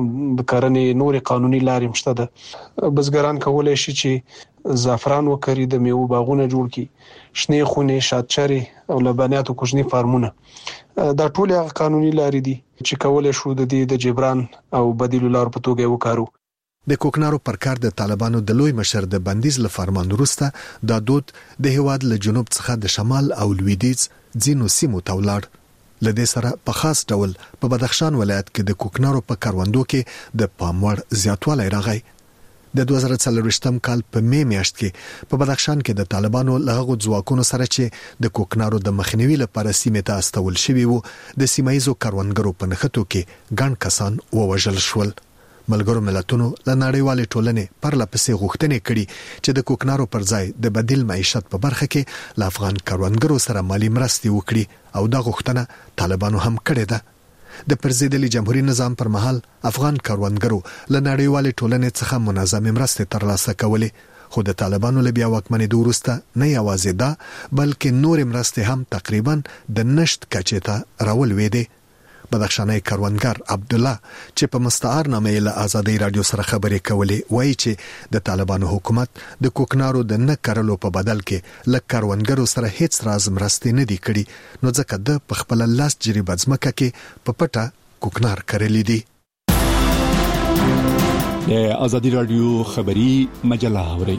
د کرنې نورې قانوني لارې مشته ده. بزګران کولای شي چې زعفران وکري، د میوو باغونه جوړ کړي، شنې خونې، شاتچرې او لبنیاتو کوچني فارمونه. دا ټول هغه قانوني لارې دي چې کولای شو د دې د جبران او بدیلو لارو په توګه وکړو. د کوکنارو پر کار د طالبانو د لوی مشر د بندیز له فرمان وروسته دا دود د هیواد له جنوب څخه د شمال او لویدیځ ځینو سیمو ته ولاړ. له دې سره په خاص ډول په بدخشان ولایت کې د کوکنارو په کروندو کې د پام وړ زیاتوالی راغی. د دوه زره څلرویشتم کال په می میاشت کې په بدخشان کې د طالبانو له هغو ځواکونو سره چې د کوکنارو د مخنیوي لپاره سیمې ته استول شوي وو د سیمه ییزو کروندګرو په نښتو کې ګڼ کسان ووژل شول. ملګرو ملتونو له نړیوالې ټولنې پرله پسې غوښتنې کړي چې د کوکنارو پر ځای د بدیل معیشت په برخه کې له افغان کروندګرو سره مالي مرستې وکړي او دا غوښتنه طالبانو هم کړې ده. د پرزیدلي جمهوریت نظام پر مهال افغان کروندګرو له نړیوالې ټولنې څخه منظمې مرستې ترلاسه کولې، خو د طالبانو له بیا واکمنۍ وروسته نه یوازې دا بلکې نور مرستې هم تقریبا د نشټ کچې ته راولوېدې. بدخشاني کاروانګر عبد الله چې په مستعار نامه له آزادۍ رادیو سره خبرې کولې وایي چې د طالبانو حکومت د کوکنارو د نه کرلو په بدل کې له کاروانګرو سره هیڅ راز مرستې نه دي کړي، نو ځکه د په خپل لاس جریبه ځمکه کې په پټه کوکنار کرلې دي. د آزادۍ رادیو خبری مجله اوري.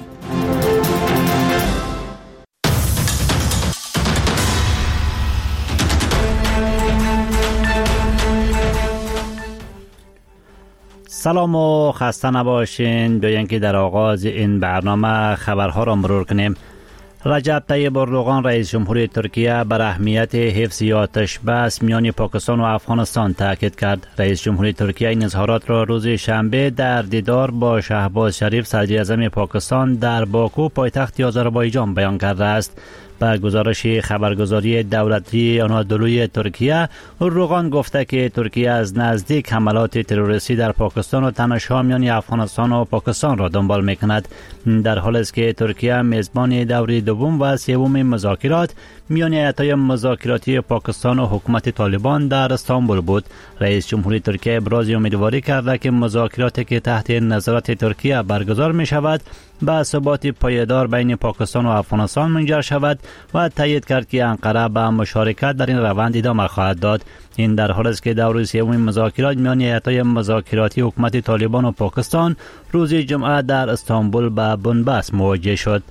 سلام و خسته نباشین. بیان که در آغاز این برنامه خبرها را مرور کنیم. رجب طیب اردوغان رئیس جمهوری ترکیه بر اهمیت حفظ آتش بس میان پاکستان و افغانستان تاکید کرد. رئیس جمهوری ترکیه این اظهارات را روز شنبه در دیدار با شهباز شریف صدر اعظم پاکستان در باکو پایتخت آذربایجان بیان کرده است. با گزارش خبرگزاری دولتی آنادولوی ترکیه، اردوغان گفته که ترکیه از نزدیک حملات تروریستی در پاکستان و تنش‌ها میان افغانستان و پاکستان را دنبال می‌کند، در حالی است که ترکیه میزبان دوره دوم و سوم مذاکرات میان هیئت‌های مذاکراتی پاکستان و حکومت طالبان در استانبول بود. رئیس جمهوری ترکیه ابراز امیدواری کرده که مذاکراتی که تحت نظارت ترکیه برگزار می‌شود به ثبات پایدار بین پاکستان و افغانستان منجر شود و تایید کرد که انقره به مشارکت در این روند ادامه خواهد داد. این در حالی است که دور سوم مذاکرات میان هیئت‌های مذاکراتی حکومت طالبان و پاکستان روز جمعه در استانبول به بنبست مواجه شد.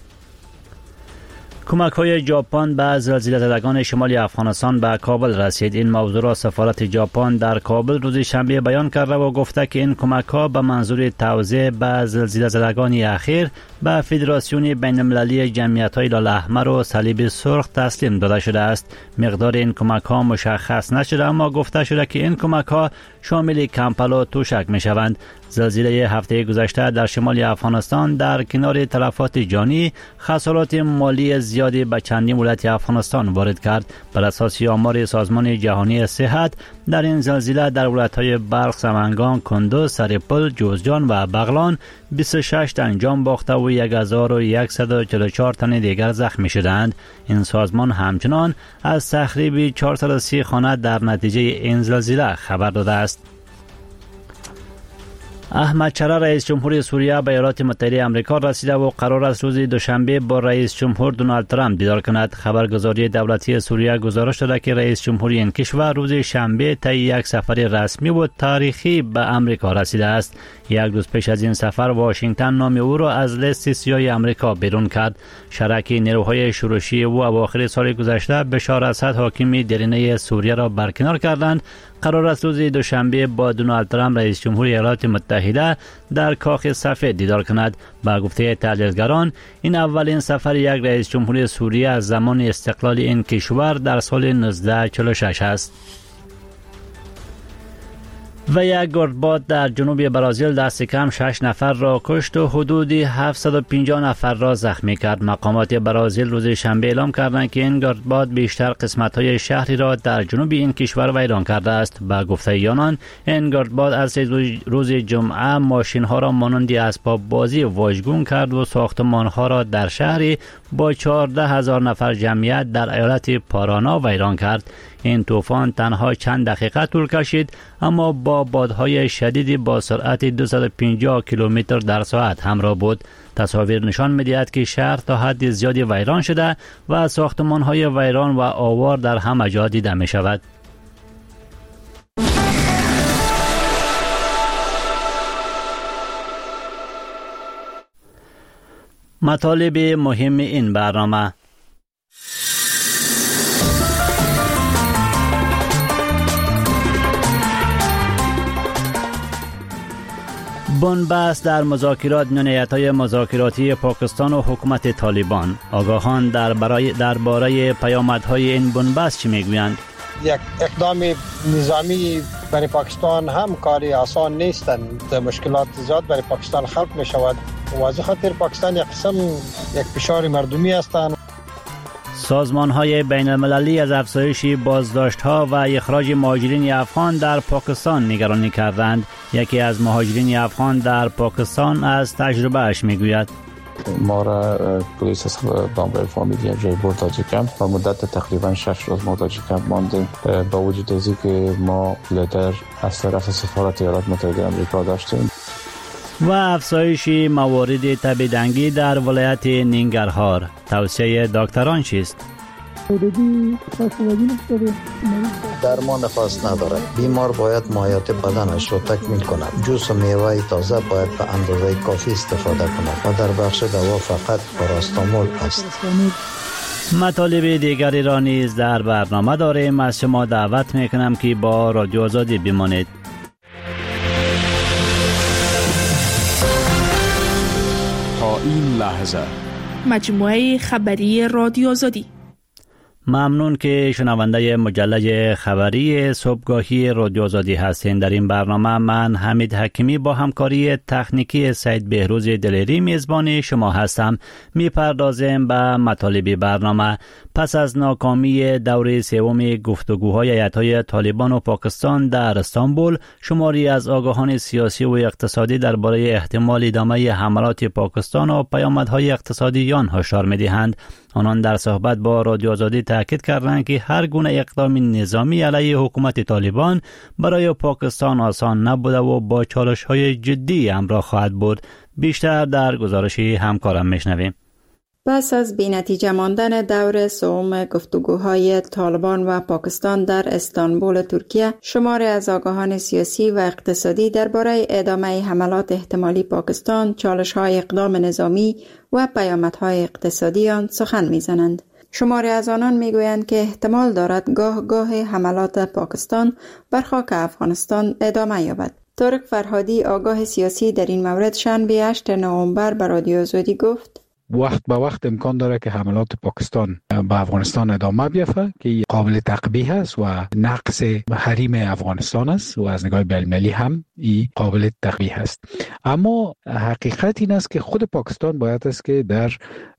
کمک‌های ژاپن به زلزله زدگان شمال افغانستان به کابل رسید. این موضوع را سفارت ژاپن در کابل روز شنبه بیان کرده و گفته که این کمک‌ها به منظور توزیع به زلزله زدگان اخیر به فدراسیون بین‌المللی جمعیت‌های هلال احمر و صلیب سرخ تسلیم داده شده است. مقدار این کمک‌ها مشخص نشده، اما گفته شده که این کمک‌ها شامل کمپل و توشک می‌شوند. زلزله هفته گذشته در شمال افغانستان در کنار تلفات جانی خسارات مالی زیادی به چندین ولایت افغانستان وارد کرد. بر اساس آمار سازمان جهانی صحت، در این زلزله در ولایت‌های بلخ، سمنگان، کندوز، سرپل، جوزجان و بغلان بیست و شش تن جان باخته و هزار و صد و چهل و چهار تن دیگر زخمی شدند. این سازمان همچنان از تخریب چهارصد و سی خانه در نتیجه این زلزله خبر داده است. احمد شرا رئیس جمهوری سوریه به ایالات متحده آمریکا رسیده و قرار است روز دوشنبه با رئیس جمهور دونالد ترامپ دیدار کند. خبرگزاری دولتی سوریه گزارش داده که رئیس جمهوری این کشور روز شنبه طی یک سفر رسمی و تاریخی به آمریکا رسیده است. یک روز پیش از این سفر واشنگتن نام او را از لیست سیاه آمریکا بیرون کرد. شرک نیروهای شورشی او اواخر سال گذشته بشار اسد حاکم درینه سوریه را برکنار کردند. قرار است روز دوشنبه با دونالد ترامپ رئیس جمهوری ایالات متحده در کاخ سفید دیدار کند. با گفته تحلیلگران این اولین سفر یک رئیس جمهوری سوریه از زمان استقلال این کشور در سال نوزده چهل و شش است. و یک گردباد در جنوب برزیل دست کم شش نفر را کشت و حدود هفتصد و پنجاه نفر را زخمی کرد. مقامات برزیل روز شنبه اعلام کردند که این گردباد بیشتر قسمت‌های شهری را در جنوب این کشور ویران کرده است. با گفته آنان این گردباد از روز جمعه ماشین‌ها را مانند اسباب بازی واژگون کرد و ساختمان‌ها را در شهری با چهارده هزار نفر جمعیت در ایالت پارانا ویران کرد. این طوفان تنها چند دقیقه طول کشید، اما با بادهای شدیدی با سرعت دویست و پنجاه کیلومتر در ساعت همراه بود. تصاویر نشان می‌دهد که شهر تا حد زیادی ویران شده و ساختمان‌های ویران و آوار در همه جا دیده می‌شود. مطالب مهم این برنامه: بنبست در مذاکرات میان هیئت‌های مذاکراتی پاکستان و حکومت طالبان. آگاهان در برای درباره پیامدهای این بنبست چی میگویند؟ یک اقدام نظامی برای پاکستان هم کاری آسان نیستند. مشکلات زیاد برای پاکستان خلق می شود. واضح خاطر پاکستان یک قسم یک فشار مردمی هستند. سازمان‌های بین‌المللی از افزایش بازداشت‌ها و اخراج مهاجرین افغان در پاکستان نگرانی کردند. یکی از مهاجرین افغان در پاکستان از تجربه‌اش می‌گوید: ما را پلیس دامبر فامیلی جای برد تاجیکم و مدت تقریبا شش روز ما تاجیکم ماندیم. با وجود از که ما لیتر از طرف سفارت ایالات متحده آمریکا داشتیم. و افزایش موارد تبیدنگی در ولایت ننگرهار، توصیه دکتران چیست؟ درمان خاص ندارد. بیمار باید مایات بدنش را تکمیل کند. جوس و میوه تازه باید به اندازه کافی استفاده کند و در بخش دوا فقط پاراستامول است. مطالب دیگری را نیز در برنامه داریم. از شما دعوت میکنم که با رادیو آزادی بمانید. تا این لحظه مجموعه خبری رادیو آزادی. ممنون که شنونده مجله خبری صبحگاهی رادیو آزادی هستین. در این برنامه من حمید حکیمی با همکاری تکنیکی سید بهروز دلیری میزبان شما هستم. میپردازیم به مطالب برنامه. پس از ناکامی دوره سوم گفتگوهای هیئت‌های طالبان و پاکستان در استانبول، شماری از آگاهان سیاسی و اقتصادی درباره احتمال ادامه حملات پاکستان و پیامدهای اقتصادی آن هشدار می‌دهند. آنان در صحبت با رادیو آزادی تاکید کردند که هر گونه اقدام نظامی علیه حکومت طالبان برای پاکستان آسان نبوده و با چالش‌های جدی همراه خواهد بود. بیشتر در گزارش همکارم میشنویم. پس از بی‌نتیجه ماندن دور سوم گفتگوهای طالبان و پاکستان در استانبول ترکیه، شماری از آگاهان سیاسی و اقتصادی درباره ادامه حملات احتمالی پاکستان، چالش‌های اقدام نظامی و پیامدهای اقتصادی آن سخن می‌زنند. شماری از آنان می‌گویند که احتمال دارد گاه گاه حملات پاکستان بر خاک افغانستان ادامه یابد. طارق فرهادی، آگاه سیاسی، در این مورد شنبه هشتم نوامبر به رادیو آزادی گفت: وقت به وقت امکان داره که حملات پاکستان به افغانستان ادامه بیافته که قابل تقبیح است و نقص حریم افغانستان است و از نگاه بین‌المللی هم این قابل تقبیح است. اما حقیقت این است که خود پاکستان باید است که در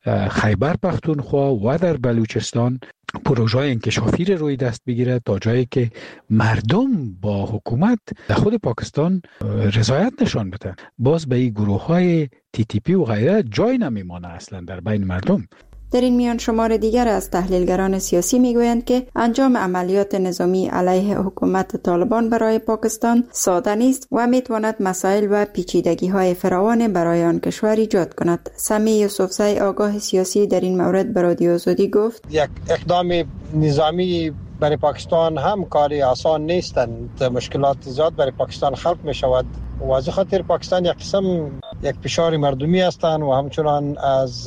خیبر پختونخوا و در بلوچستان پروژه انکشافی روی دست بگیره تا جایی که مردم با حکومت در خود پاکستان رضایت نشان بدن. باز به این گروه های تی تی پی و غیره جای نمیمانه اصلا در بین مردم. در این میان شمار دیگر از تحلیلگران سیاسی میگویند که انجام عملیات نظامی علیه حکومت طالبان برای پاکستان ساده نیست و میتواند مسائل و پیچیدگی های فراوان برای آن کشور ایجاد کند. سمی یوسفزی، آگاه سیاسی، در این مورد به رادیو آزادی گفت: یک اقدام نظامی برای پاکستان هم کاری آسان نیستند. مشکلات زیاد برای پاکستان خلق می شود و از خاطر پاکستان یک قسم یک فشار مردمی هستند و همچنان از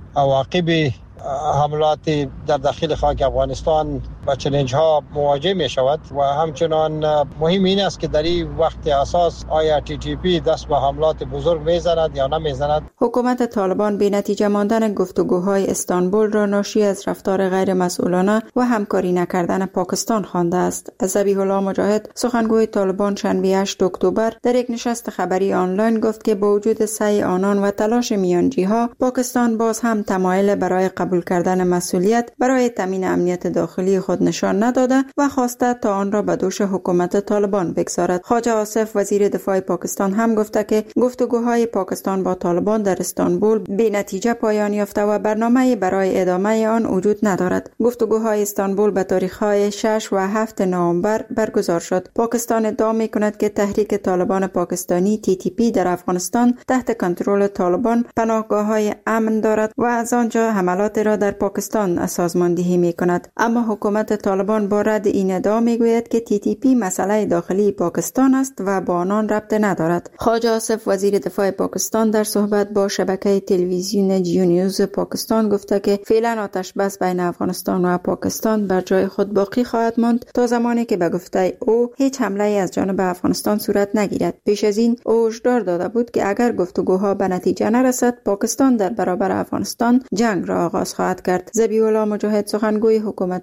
عواقب حملات در داخل خاک افغانستان با چالش ها مواجه می شود و همچنان مهم این است که در این وقت اساس آیا تی تی پی دست به حملات بزرگ می زند یا نمی زند. حکومت طالبان بی نتیجه ماندن گفتگوهای استانبول را ناشی از رفتار غیر مسئولانه و همکاری نکردن پاکستان خوانده است. ذبیح الله مجاهد، سخنگوی طالبان، شنبه هشتم اکتبر در یک نشست خبری آنلاین گفت که با وجود سعی آنان و تلاش میانجی‌ها، پاکستان باز هم تمایل برای قبول کردن مسئولیت برای تامین امنیت داخلی خود نشان نداده و خواسته تا آن را به دوش حکومت طالبان بگذارد. خواجه آصف، وزیر دفاع پاکستان، هم گفته که گفتگوهای پاکستان با طالبان در استانبول بی نتیجه پایان یافته و برنامه برای ادامه آن وجود ندارد. گفتگوهای استانبول به تاریخ‌های شش و هفت نوامبر برگزار شد. پاکستان ادعا می‌کند که تحریک طالبان پاکستانی تی تی پی در افغانستان تحت کنترل طالبان پناهگاه‌های امن دارد و از آنجا حملات را در پاکستان سازماندهی می‌کند. اما حکومت طالبان با رد این ادعا می‌گوید که تی تی پی مسئله داخلی پاکستان است و با آنان ربط ندارد. خواجه آصف، وزیر دفاع پاکستان، در صحبت با شبکه تلویزیون جیو نیوز پاکستان گفته که فعلا آتش بس بین افغانستان و پاکستان بر جای خود باقی خواهد ماند تا زمانی که به گفته او هیچ حمله از جانب افغانستان صورت نگیرد. پیش از این او هشدار داده بود که اگر گفتگوها به نتیجه نرسد، پاکستان در برابر افغانستان جنگ را آغاز خواهد کرد. ذبیح الله مجاهد، سخنگوی حکومت طالبان،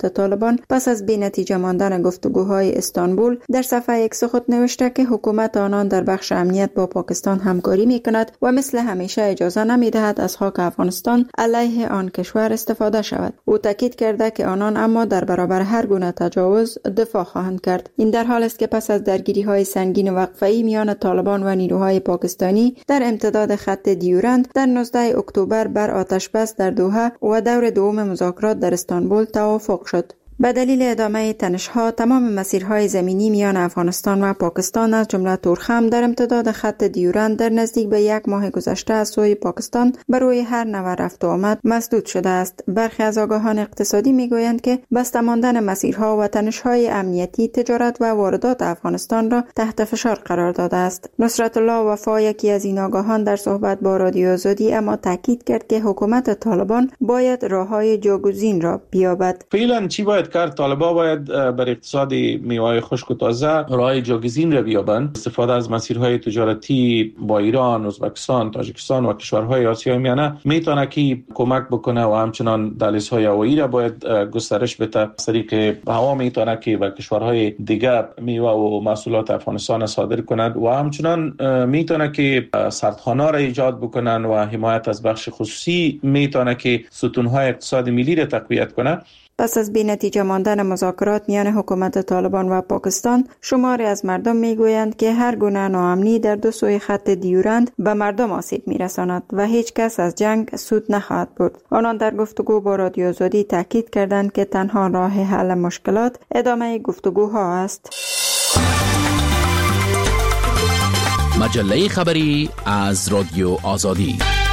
طالبان پس از بی‌نتیجه ماندن گفتگوهای استانبول در صفحه یک خود نوشته که حکومت آنان در بخش امنیت با پاکستان همکاری می‌کند و مثل همیشه اجازه نمی‌دهد از خاک افغانستان علیه آن کشور استفاده شود. او تاکید کرده که آنان اما در برابر هر گونه تجاوز دفاع خواهند کرد. این در حالی است که پس از درگیری‌های سنگین وقفه‌ای میان طالبان و نیروهای پاکستانی در امتداد خط دیورند در نوزدهم اکتبر بر آتش بس در دوحه و دور دوم مذاکرات در استانبول توافق شد. به دلیل ادامه تنش‌ها تمام مسیرهای زمینی میان افغانستان و پاکستان از جمله تورخم در امتداد خط دیورند در نزدیک به یک ماه گذشته از سوی پاکستان بر روی هر نوع رفت و آمد مسدود شده است. برخی از آگاهان اقتصادی میگویند که بسته ماندن مسیرها و تنش‌های امنیتی تجارت و واردات افغانستان را تحت فشار قرار داده است. نصرت الله وفا یکی از این آگاهان در صحبت با رادیو آزادی اما تاکید کرد که حکومت طالبان باید راههای جاگزین را بیابد. فعلا چی باید کرد؟ طالبان باید بر اقتصاد میوه خشک و تازه راه جاگزین را بیابند. استفاده از مسیرهای تجارتی با ایران، ازبکستان، تاجیکستان و کشورهای آسیای میانه میتونه که کمک بکنه و همچنان دهلیزهای هوایی را باید گسترش بده. از طریق هوا میتونه که به کشورهای دیگر میوه و محصولات افغانستان صادر کند و همچنان میتونه که سردخانه را ایجاد بکنن و حمایت از بخش خصوصی میتونه که ستونهای اقتصاد ملی را تقویت کنه. پس از بی‌نتیجه ماندن مذاکرات میان حکومت طالبان و پاکستان، شماری از مردم میگویند که هر گونه ناامنی در دو سوی خط دیورند به مردم آسیب میرساند و هیچ کس از جنگ سود نخواهد برد. آنان در گفتگو با رادیو آزادی تاکید کردند که تنها راه حل مشکلات ادامه گفتگوها است. مجله خبری از رادیو آزادی.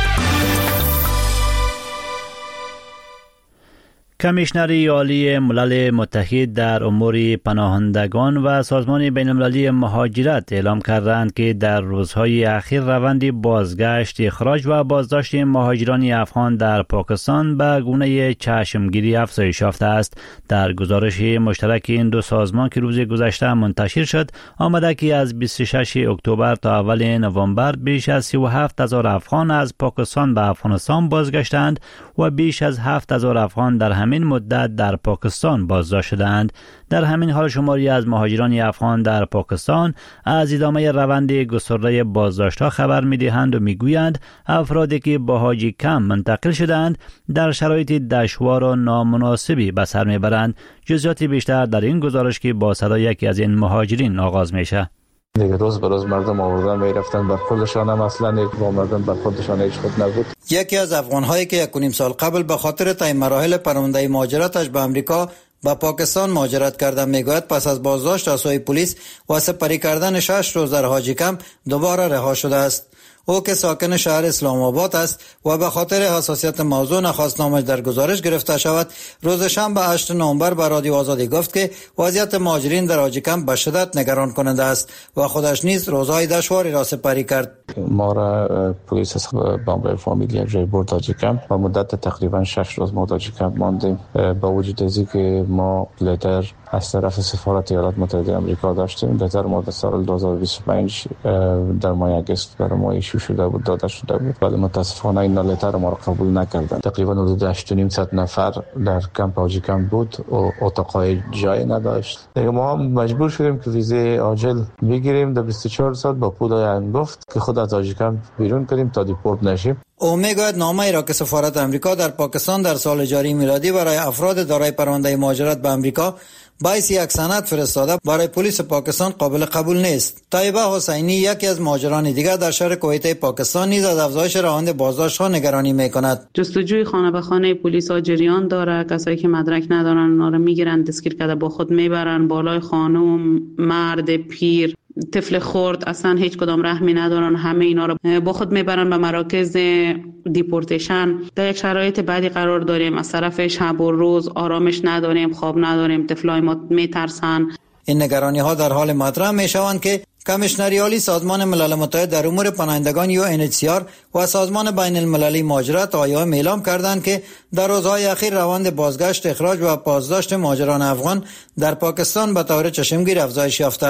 کمیشنر عالی ملل متحد در امور پناهندگان و سازمان بین المللی مهاجرت اعلام کردند که در روزهای اخیر روند بازگشت، اخراج و بازداشت مهاجران افغان در پاکستان به گونه چشمگیری افزایش یافته است. در گزارش مشترک این دو سازمان که روز گذشته منتشر شد، آمده که از بیست و ششم اکتبر تا اول نوامبر بیش از سی و هفت هزار افغان از پاکستان به افغانستان بازگشتند و بیش از هفت هزار افغان در همین مدت در پاکستان بازداشت شدند. در همین حال شماری از مهاجران افغان در پاکستان از ادامه روند گسترده بازداشت‌ها خبر می‌دهند و می‌گویند افرادی که با حاجی کم منتقل شدند در شرایط دشوار و نامناسبی به سر می‌برند. جزئیات بیشتر در این گزارش که با صدای یکی از این مهاجرین آغاز میشه. دیگه روز به روز مردم آوردن میرفتن، بر خودشان هم اصلا با مردم بر خودشان هیچ خود نبود. یکی از افغان‌هایی که یک و نیم سال قبل به خاطر طی مراحل پرونده مهاجرتش به امریکا با پاکستان مهاجرت کرده میگوید پس از بازداشت از سوی پلیس و سپری کردن شش روز در حاجی کمپ دوباره رها شده است. او که ساکن شهر اسلام آباد است و به خاطر حساسیت موضوع نخواست نامش در گزارش گرفته شود، روز شنبه هشتم نوامبر به رادیو آزادی گفت که وضعیت مهاجرین در حاجی کمپ به شدت نگران کننده است و خودش نیز روزهای دشواری را سپری کرد. ما را پلیس از بامبای فامیلی یک جای برد حاجی کمپ و مدت تقریبا شش روز ما حاجی کمپ ماندیم. با وجود از اینکه ما لتر از طرف سفارت ایالات متحده آمریکا داشتیم، لتر ما در سال دو هزار و بیست و پنج در ماه اگست برای ما ایشو شده بود، داده شده بود، ولی متاسفانه این لتر ما را قبول نکردند. تقریبا حدود هشت و نیم صد نفر در کمپ حاجی کمپ بود و اتاقای جای نداشت. دیگه ما مجبور شدیم که ویزه عاجل بگیریم. در بیست و چهار ساعت با پولای انگفت که خود از حاجی کمپ بیرون کنیم تا دیپورت نشیم. او میگوید نامه‌ای را که سفارت آمریکا در پاکستان در سال جاری میلادی برای افراد دارای پرونده مهاجرت به آمریکا باعث یک سند فرستاده برای پلیس پاکستان قابل قبول نیست. طیبه حسینی یکی از مهاجران دیگر در شهر کویته پاکستان نیز از افزایش روند بازداشت‌ها نگرانی می‌کند. جستجوی خانه به خانه پلیس ها جریان داره. کسایی که مدرک ندارن اونا رو میگیرن، دستگیر کرده با خود میبرن بالای خانم، مرد، پیر، طفل خرد، اصلا هیچ کدام رحمی ندارن. همه اینا رو با خود میبرن به مراکز دیپورتیشن. در یک شرایط بعدی قرار داریم، از طرف شب و روز آرامش نداریم، خواب نداریم، طفلای ما میترسن. این نگرانی ها در حال مطرح میشوند که کمیشنر عالی سازمان ملل متحد در امور پناهندگان یو ان اچ سی آر و سازمان بین المللی مهاجرت آی او ام اعلام کردند که در روزهای اخیر روند بازگشت، اخراج و بازداشت مهاجران افغان در پاکستان به طور چشمگیر افزایش یافته است.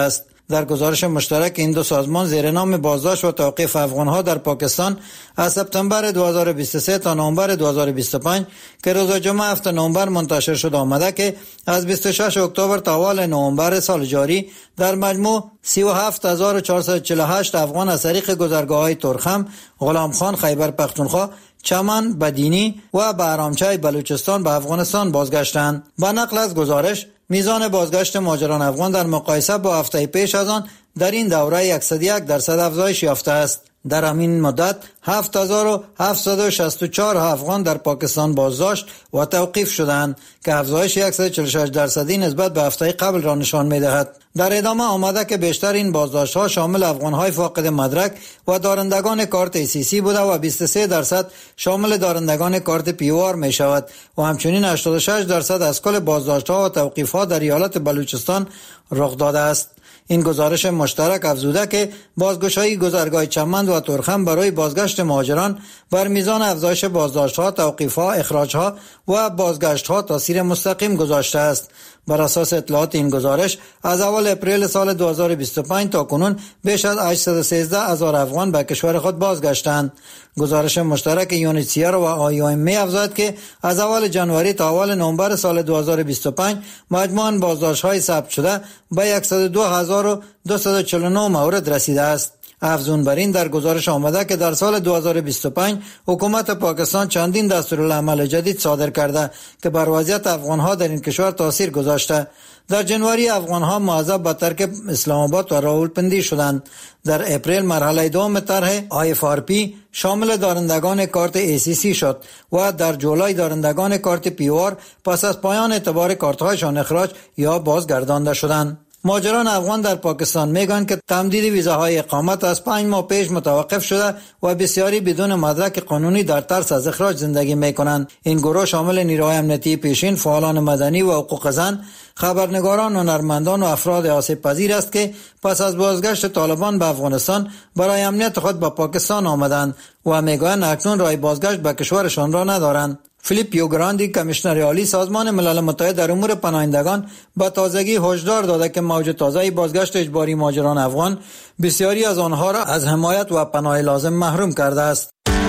در گزارش مشترک این دو سازمان زیر نام بازداشت و توقیف افغان‌ها در پاکستان از سپتامبر دو هزار و بیست و سه تا نوامبر دو هزار و بیست و پنج که روز جمعه هفتم نوامبر منتشر شده آمده که از بیست و ششم اکتبر تا اول نوامبر سال جاری در مجموع سی و هفت هزار و چهارصد و چهل و هشت افغان از طریق گذرگاه‌های تورخم، غلامخان، خیبر پختونخوا، چمن، بدینی و بهرامچه بلوچستان به افغانستان بازگشتند. با نقل از گزارش میزان بازگشت مهاجران افغان در مقایسه با هفته پیش از آن در این دوره صد و یک درصد افزایش یافته است. در همین مدت هفت هزار و هفتصد و شصت و چهار افغان در پاکستان بازداشت و توقیف شدند که افزایش صد و چهل و شش درصدی نسبت به هفته قبل را نشان می‌دهد. در ادامه آمده که بیشتر این بازداشت‌ها شامل افغان‌های فاقد مدرک و دارندگان کارت ای سی سی بوده و بیست و سه درصد شامل دارندگان کارت پی او آر می‌شود و همچنین هشتاد و شش درصد از کل بازداشت‌ها و توقیف‌ها در ایالت بلوچستان رخ داده است. این گزارش مشترک افزوده که بازگشایی گذرگاه چمن و تورخم برای بازگشت مهاجران بر میزان افزایش بازداشت‌ها، توقیف‌ها، اخراج‌ها و بازگشت‌ها تاثیر مستقیم گذاشته است. بر اساس اطلاعات این گزارش از اول اپریل سال دو هزار و بیست و پنج تا کنون بیش از هشتصد و سیزده هزار افغان به کشور خود بازگشتند. گزارش مشترک یونیسیار و آی او ام می افزاید که از اول جنوری تا اول نوامبر سال دو هزار و بیست و پنج مجموعاً بازداشت‌های ثبت شده به صد و دو هزار و دویست و چهل و نه مورد رسیده است. افزون بر این در گزارش آمده که در سال دو هزار و بیست و پنج حکومت پاکستان چندین دستورالعمل جدید صادر کرده که بر وضعیت افغان‌ها در این کشور تاثیر گذاشته. در جنوری افغان‌ها معذب به ترک اسلام آباد و راولپندی شدند. در اپریل مرحله دوم طرح آی اف آر پی شامل دارندگان کارت ای سی سی شد و در جولای دارندگان کارت پی او آر پس از پایان اعتبار کارت‌هایشان اخراج یا بازگردانده شدند. مهاجران افغان در پاکستان میگن که تمدید ویزاهای اقامت از پنج ماه پیش متوقف شده و بسیاری بدون مدرک قانونی در ترس از اخراج زندگی میکنند. این گروه شامل نیروهای امنیتی پیشین، فعالان مدنی و حقوق زن، خبرنگاران، هنرمندان و افراد آسیب پذیر است که پس از بازگشت طالبان به افغانستان برای امنیت خود به پاکستان آمدند و میگویند اکنون راه بازگشت به کشورشان را ندارند. فیلیپ یوگراندی، کمیشنر عالی سازمان ملل متحد در امور پناهندگان، با تازگی هشدار داده که موج تازه‌ای بازگشت اجباری مهاجران افغان بسیاری از آنها را از حمایت و پناه لازم محروم کرده است.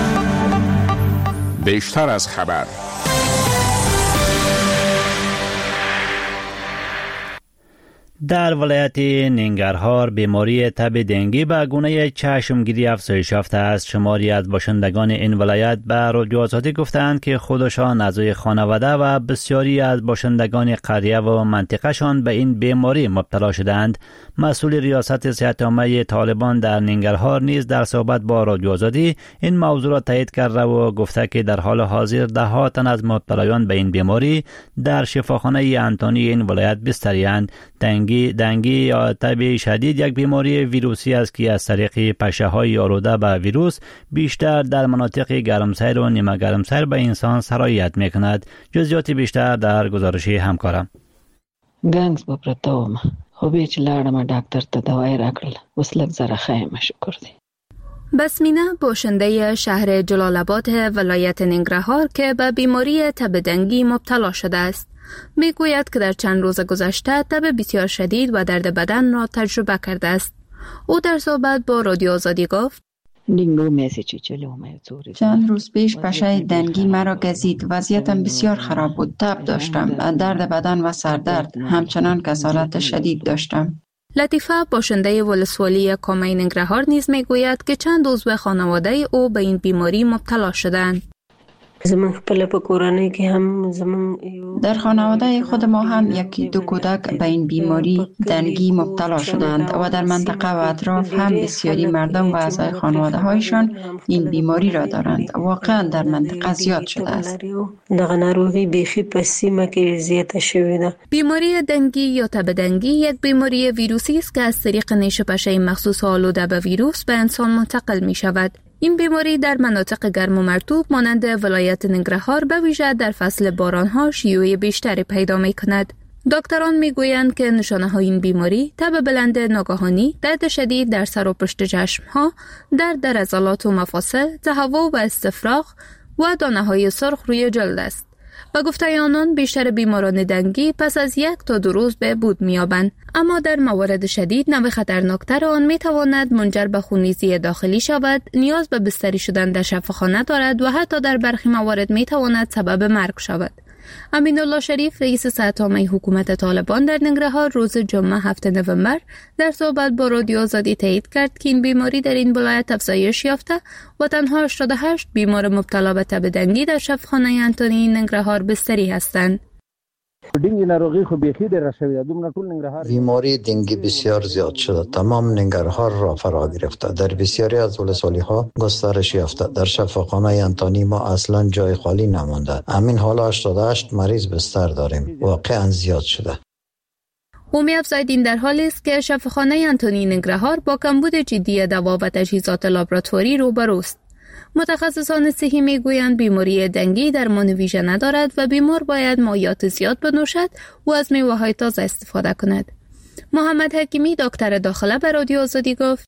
بیشتر از خبر. در ولایت ننگرهار بیماری تب دنگی به گونه چشمگیری افزایش یافته است. شماری از باشندگان این ولایت به رادیو آزادی گفتند که خودشان، اعضای خانواده و بسیاری از باشندگان قریه و منطقهشان به این بیماری مبتلا شدند. مسئول ریاست صحت عامه طالبان در ننگرهار نیز در صحبت با رادیو آزادی این موضوع را تایید کرده و گفته که در حال حاضر ده ها تن از مبتلایان به این بیماری در شفاخانه انتونی این ولایت بستری‌اند. دنگی دنگی یا تب شدید یک بیماری ویروسی است که از طریق پشه‌های آلوده به ویروس بیشتر در مناطق گرمسیر و نیمه گرمسیر به انسان سرایت می‌کند. جزئیات بیشتر در گزارش همکارم. گنگز بپرتاوم خو به چې لاړم ډاکټر ته دوايي راکړل اوس لږ زره ښه شکر دی. بسمینه باشنده شهر جلال آباد ولایت ننگرهار که به بیماری تب دنگی مبتلا شده است میگوید که در چند روز گذشته تب بسیار شدید و درد بدن را تجربه کرده است. او در صحبت با رادیو آزادی گفت چند روز پیش پشه دنگی مرا گزید. وضعیتم بسیار خراب بود. تب داشتم، درد بدن و سردرد، همچنان کسالت شدید داشتم. لطیفه باشنده ولسوالی کامه ننگرهار نیز میگوید که چند عضو خانواده او به این بیماری مبتلا شدند. در خانواده خود ما هم یکی دو کودک به این بیماری دنگی مبتلا شدند و در منطقه و اطراف هم بسیاری مردم و اعضای خانواده هایشان این بیماری را دارند. واقعا در منطقه زیاد شده است. بیماری دنگی یا تب دنگی یک بیماری ویروسی است که از طریق نیش پشه مخصوص آلوده به ویروس به انسان منتقل می شود. این بیماری در مناطق گرم و مرطوب مانند ولایت ننگرهار به ویژه در فصل بارانها شیوع بیشتری پیدا می کند. دکتران می گویند که نشانه های این بیماری تب بلند ناگهانی، درد شدید در سر و پشت چشم ها، درد در عضلات و مفاصل، تهوع و استفراغ و دانه های سرخ روی جلد است. و گفته آنان بیشتر بیماران دنگی پس از یک تا دو روز بهبود می‌یابند، اما در موارد شدید نوع خطرناکتر آن می‌تواند منجر به خونریزی داخلی شود، نیاز به بستری شدن در شفاخانه دارد و حتی در برخی موارد می‌تواند سبب مرگ شود. امین الله شریف رئیس سه‌عامه حکومت طالبان در ننگرهار روز جمعه هفتم نوامبر در صحبت با رادیو آزادی تایید کرد که این بیماری در این ولایت افزایش یافته و تنها هشتاد و هشت بیمار مبتلا به تب دنگی در شفاخانه انتونی ننگرهار بستری هستند. بیماری دنگی بسیار زیاد شده، تمام ننگرهار را فرا گرفته، در بسیاری از ولسوالی‌ها گسترش یافته. در شفاخانه انتونی ما اصلا جای خالی نمانده. همین حالا هشتاد و هشت مریض بستر داریم، واقعا زیاد شده. او می‌افزاید این در حالی است که شفاخانه انتونی ننگرهار با کمبود جدی دوا و تجهیزات لابراتواری روبروست. متخصصان صحی میگویند بیماری دنگی درمان ویژه ندارد و بیمار باید مایعات زیاد بنوشد و از میوه‌های تازه استفاده کند. محمد حکیمی دکتر داخله به رادیو آزادی گفت: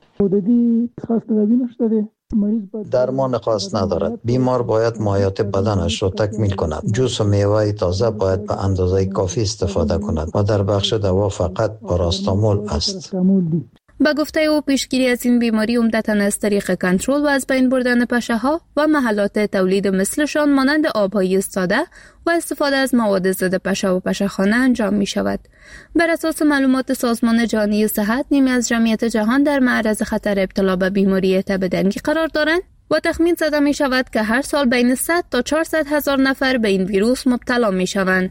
درمان خاص ندارد. بیمار باید مایعات بدنش را تکمیل کند. جوس و میوه تازه باید به اندازه کافی استفاده کند و در بخش دوا فقط پاراستامول است. با گفته او پیشگیری از این بیماری عمدتاً از طریق کنترل و از بین بردن پشه‌ها و محلات تولید مثلشان مانند آبهای ساده و استفاده از مواد ضد پشه و پشه‌خانه انجام می شود. بر اساس معلومات سازمان جهانی صحت، نیمی از جمعیت جهان در معرض خطر ابتلا به بیماری تب دنگی قرار دارند و تخمین زده می شود که هر سال بین صد تا چهارصد هزار نفر به این ویروس مبتلا می شوند.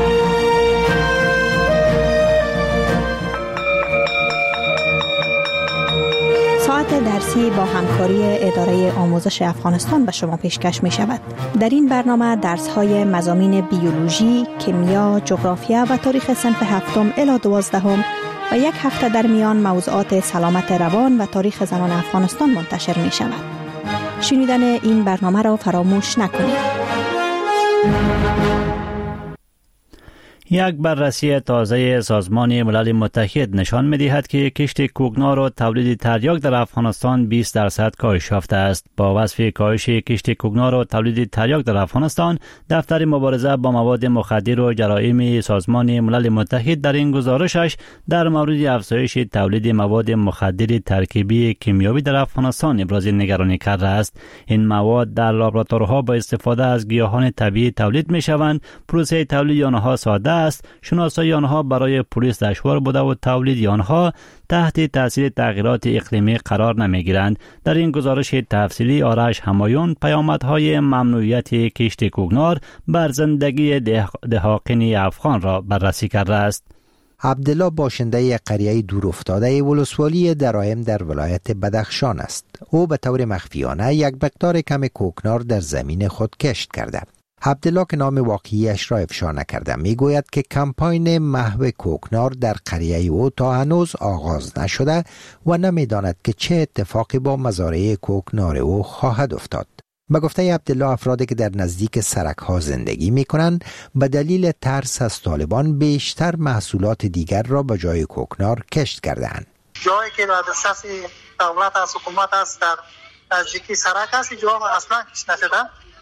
ساعت درسی با همکاری اداره آموزش افغانستان به شما پیشکش می شود. در این برنامه درس های مضامین بیولوژی، کیمیا، جغرافیا و تاریخ صنف هفتم الی دوازدهم و یک هفته در میان موضوعات سلامت روان و تاریخ زنان افغانستان منتشر می شود. شنیدن این برنامه را فراموش نکنید. یک بررسی تازه سازمان ملل متحد نشان می‌دهد که کشت کوکنار و تولید تریاک در افغانستان بیست درصد کاهش یافته است. با وصف کاهش کشت کوکنار و تولید تریاک در افغانستان، دفتر مبارزه با مواد مخدر و جرایم سازمان ملل متحد در این گزارشش در مورد افزایش تولید مواد مخدر ترکیبی کیمیایی در افغانستان ابراز نگرانی کرده است. این مواد در لابراتوارها با استفاده از گیاهان طبیعی تولید می‌شوند. پروسه تولید آنها ساده است. شناسایی آنها برای پلیس دشوار بوده و تولید آنها تحت تاثیر تغییرات اقلیمی قرار نمیگیرند. در این گزارش تفصیلی آرش همایون پیامدهای ممنوعیت کشت کوکنار بر زندگی دهقان افغان را بررسی کرده است. عبدالله باشنده قریه دور افتاده ولسوالی دراهم در ولایت بدخشان است. او به طور مخفیانه یک مقدار کم کوکنار در زمین خود کشت کرده. عبدالله که نام واقعیش را افشا نکرده میگوید که کمپاین محو کوکنار در قریه او تا هنوز آغاز نشده و نمیداند که چه اتفاقی با مزارع کوکنار او خواهد افتاد. به گفته عبدالله، افرادی که در نزدیک سرک ها زندگی می کنند به دلیل ترس از طالبان بیشتر محصولات دیگر را به جای کوکنار کشت کردند. جایی که در دسترس دولت از حکومت است در نزدیکی سرک است، جا اصلا کشت نشده،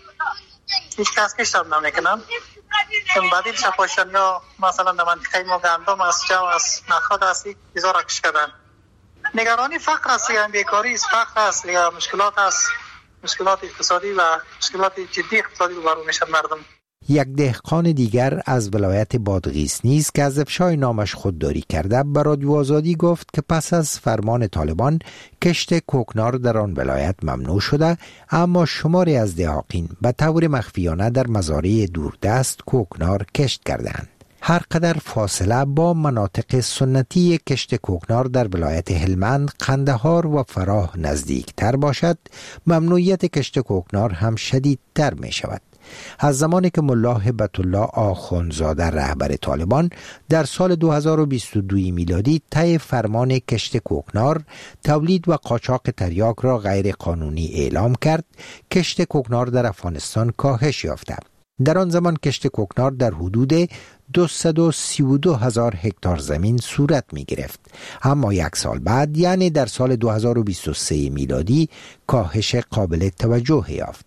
هیچ کس کشت هم نمیکنن. چون بدیل شپاشن یا مثلا در منطقه ما گندم است، جو است، نخود است، ایزا را کشت کردن. نگرانی فقر است، یا بیکاری است، فقر است، یا مشکلات است، مشکلات اقتصادی و مشکلات جدی اقتصادی روبرو میشن مردم. یک دهقان دیگر از ولایت بادغیس نیز که از افشای نامش خودداری کرده به رادیو آزادی گفت که پس از فرمان طالبان کشت کوکنار در آن ولایت ممنوع شده، اما شماری از دهقان به طور مخفیانه در مزارع دوردست کوکنار کشت کردند. هر قدر فاصله با مناطق سنتی کشت کوکنار در ولایت هلمند، قندهار و فراه نزدیک تر باشد، ممنوعیت کشت کوکنار هم شدیدتر می شود. از زمانی که ملا هبت الله آخوندزاده رهبر طالبان در سال دو هزار و بیست و دو میلادی طی فرمان کشت کوکنار، تولید و قاچاق تریاک را غیر قانونی اعلام کرد، کشت کوکنار در افغانستان کاهش یافته. در آن زمان کشت کوکنار در حدود دویست و سی و دو هزار هکتار زمین صورت می گرفت، اما یک سال بعد یعنی در سال دو هزار و بیست و سه میلادی کاهش قابل توجه یافت.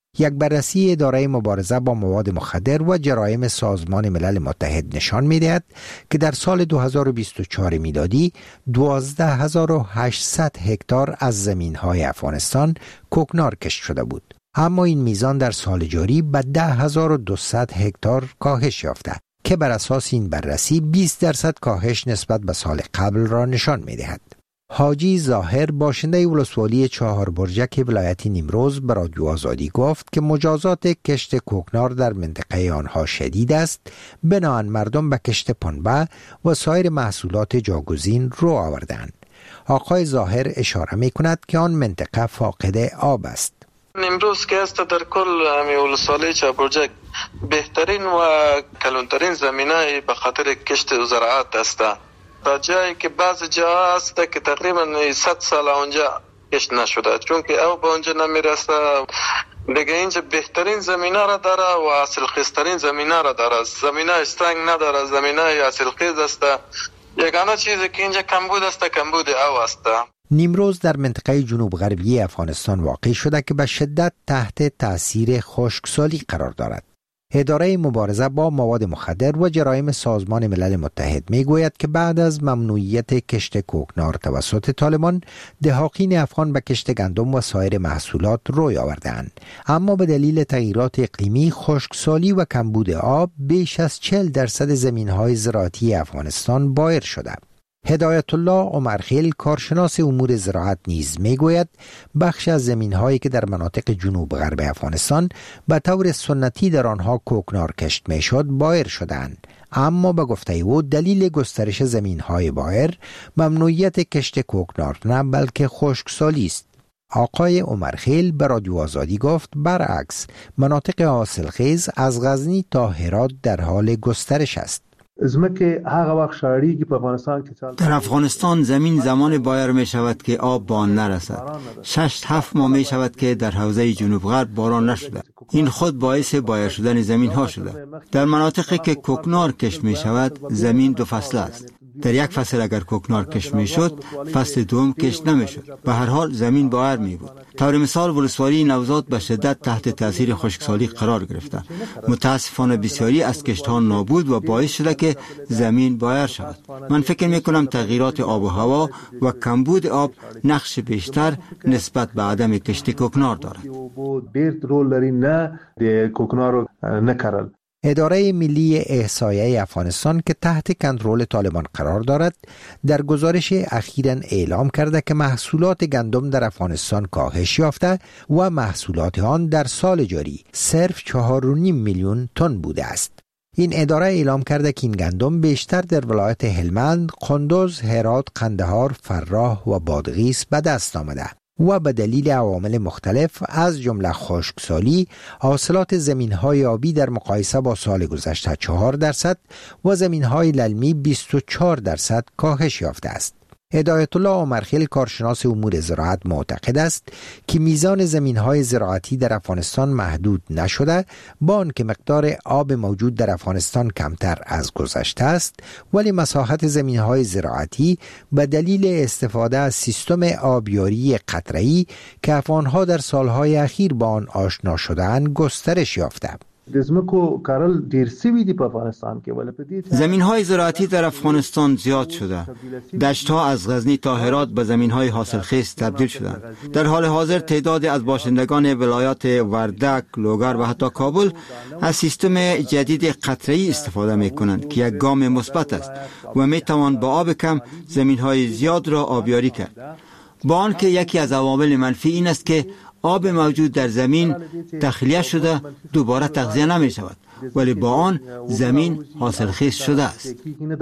یک بررسی اداره مبارزه با مواد مخدر و جرایم سازمان ملل متحد نشان می‌دهد که در سال دو هزار و بیست و چهار میلادی دوازده هزار و هشتصد هکتار از زمین‌های افغانستان کوکنار کشت شده بود. اما این میزان در سال جاری به ده هزار و دویست هکتار کاهش یافته که بر اساس این بررسی بیست درصد کاهش نسبت به سال قبل را نشان می‌دهد. حاجی ظاهر باشنده ولسوالی چهار برجک ولایت نیمروز به رادیو آزادی گفت که مجازات کشت کوکنار در منطقه آنها شدید است، بنابراین مردم به کشت پنبه و سایر محصولات جاگزین رو آوردند. آقای ظاهر اشاره می کند که آن منطقه فاقد آب است. نیمروز که است در کل همی ولسوالی چهار برجک بهترین و کلانترین زمینه به خاطر کشت و زراعت است. تا جایی که بعض جاها هست که تقریبا صد سال اونجا کشت نشده، چون که او به اونجا نمیرسه. دیگه اینجا بهترین زمینه را داره و حاصل خیزترین زمینه را داره. زمینه سنگ نداره، زمینه حاصل خیز است. یگانه چیزی که اینجا کمبود است کمبود او است. نیمروز در منطقه جنوب غربی افغانستان واقع شده که به شدت تحت تاثیر خشکسالی قرار دارد. اداره مبارزه با مواد مخدر و جرایم سازمان ملل متحد می گوید که بعد از ممنوعیت کشت کوکنار توسط طالبان، دهاقین افغان به کشت گندم و سایر محصولات روی آوردند، اما به دلیل تغییرات اقلیمی، خشکسالی و کمبود آب بیش از چهل درصد زمین‌های زراعتی افغانستان بایر شده. هدایت الله عمرخیل کارشناس امور زراعت نیز میگوید بخش از زمین‌هایی که در مناطق جنوب غرب افغانستان به طور سنتی در آنها کوکنار کشت میشد بایر شدند، اما به گفته او دلیل گسترش زمین‌های بایر ممنوعیت کشت کوکنار نه بلکه خشکسالی است. آقای عمرخیل به رادیو آزادی گفت برعکس مناطق حاصلخیز از غزنی تا هرات در حال گسترش است. در افغانستان زمین زمان بایر می شود که آب به آن نرسد. شش هفت ماه می شود که در حوزه جنوب غرب باران نشده. این خود باعث بایر شدن زمین ها شده. در مناطقی که کوکنار کشت می شود زمین دو فصل است. در یک فصل اگر کوکنار کشت می شد، فصل دوم کشت نمی شد. به هر حال زمین بایر می بود. طور مثال ولسوالی نوزاد به شدت تحت تاثیر خشکسالی قرار گرفته. متاسفانه بسیاری از کشت ها نابود و باعث شده که زمین بایر شود. من فکر می کنم تغییرات آب و هوا و کمبود آب نقش بیشتر نسبت به عدم کشت کوکنار دارد. اداره ملی احصایه افغانستان که تحت کنترل طالبان قرار دارد، در گزارش اخیراً اعلام کرده که محصولات گندم در افغانستان کاهش یافته و محصولات آن در سال جاری صرف چهار و نیم میلیون تن بوده است. این اداره اعلام کرده که این گندم بیشتر در ولایت هلمند، قندوز، هرات، قندهار، فراه و بادغیس به دست آمده و به دلیل عوامل مختلف از جمله خشکسالی، حاصلات زمین‌های آبی در مقایسه با سال گذشته چهار درصد و زمین‌های للمی بیست و چهار درصد کاهش یافته است. هدایت الله عمرخیل کارشناس امور زراعت معتقد است که میزان زمین‌های زراعتی در افغانستان محدود نشده، با آنکه مقدار آب موجود در افغانستان کمتر از گذشته است، ولی مساحت زمین‌های زراعتی به دلیل استفاده از سیستم آبیاری قطره‌ای که افغان‌ها در سالهای اخیر با آن آشنا شده‌اند گسترش یافته. زمین های زراعتی در افغانستان زیاد شده. دشت ها از غزنی تا هرات به زمین های حاصلخیز تبدیل شدند. در حال حاضر تعداد از باشندگان ولایات وردک، لوگر و حتی کابل از سیستم جدید قطره‌ای استفاده می کنند که یک گام مثبت است و می توان با آب کم زمین های زیاد را آبیاری کرد. با آنکه یکی از عوامل منفی این است که آب موجود در زمین تخلیه شده دوباره تغذیه نمی شود، ولی با آن زمین حاصلخیز شده است.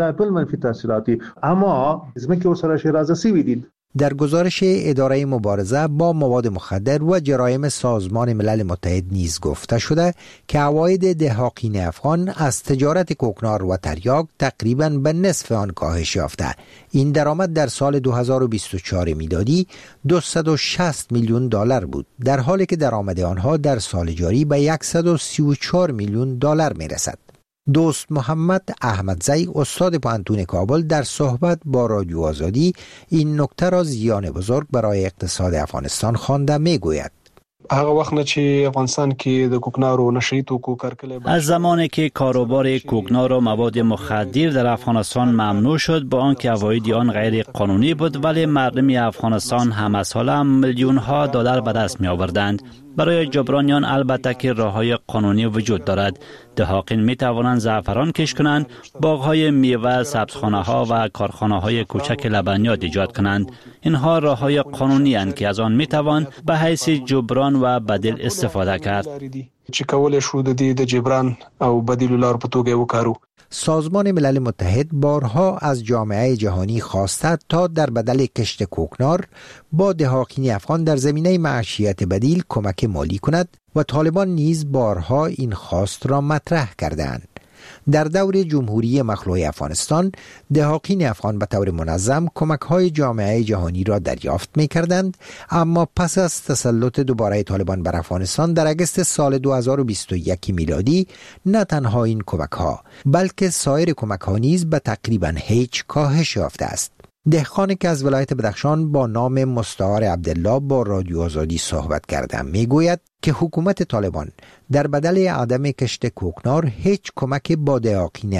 در گزارش اداره مبارزه با مواد مخدر و جرایم سازمان ملل متحد نیز گفته شده که عواید دهاقین افغان از تجارت کوکنار و تریاک تقریباً به نصف آن کاهش یافته. این درآمد در سال دو هزار و بیست و چهار میلادی دویست و شصت میلیون دلار بود، در حالی که درآمد آنها در سال جاری به صد و سی و چهار میلیون دلار میرسد. دوست محمد احمدزی استاد پانتون کابل در صحبت با رادیو آزادی این نکته را زیان بزرگ برای اقتصاد افغانستان خوانده میگوید. هغه وخت نه چې افغانستان کې د کوکنارو نشئی توکو کارکله از زمانی که کاروبار کوکنار و مواد مخدر در افغانستان ممنوع شد، با آنکه عواید آن غیر قانونی بود، ولی مردم افغانستان همه ساله میلیون ها دلار به دست می آوردند. برای جبران آن البته که راههای قانونی وجود دارد. دهاقین می توانند زعفران کش کنند، باغهای میوه، سبزخانه ها و کارخانه های کوچک لبنیات ایجاد کنند. اینها راههای قانونی اند که از آن می توان به حیث جبران و بدیل استفاده کرد. چې کولای شو د دې د جبران او بدیل لار په توګه وکړو. سازمان ملل متحد بارها از جامعه جهانی خواسته تا در بدل کشت کوکنار با دهاقین افغان در زمینه معیشت بدیل کمک مالی کند و طالبان نیز بارها این خواست را مطرح کردند. در دور جمهوری مخلوع افغانستان دهاقین افغان به طور منظم کمک‌های جامعه جهانی را دریافت می‌کردند، اما پس از تسلط دوباره طالبان بر افغانستان در اگست سال دو هزار و بیست و یک میلادی نه تنها این کمک‌ها بلکه سایر کمک‌ها نیز به تقریباً هیچ کاهش یافته است. دهقانی که از ولایت بدخشان با نام مستعار عبدالله با رادیو آزادی صحبت کرده میگوید که حکومت طالبان در بدل عدم کشت کوکنار هیچ کمک با دهاقین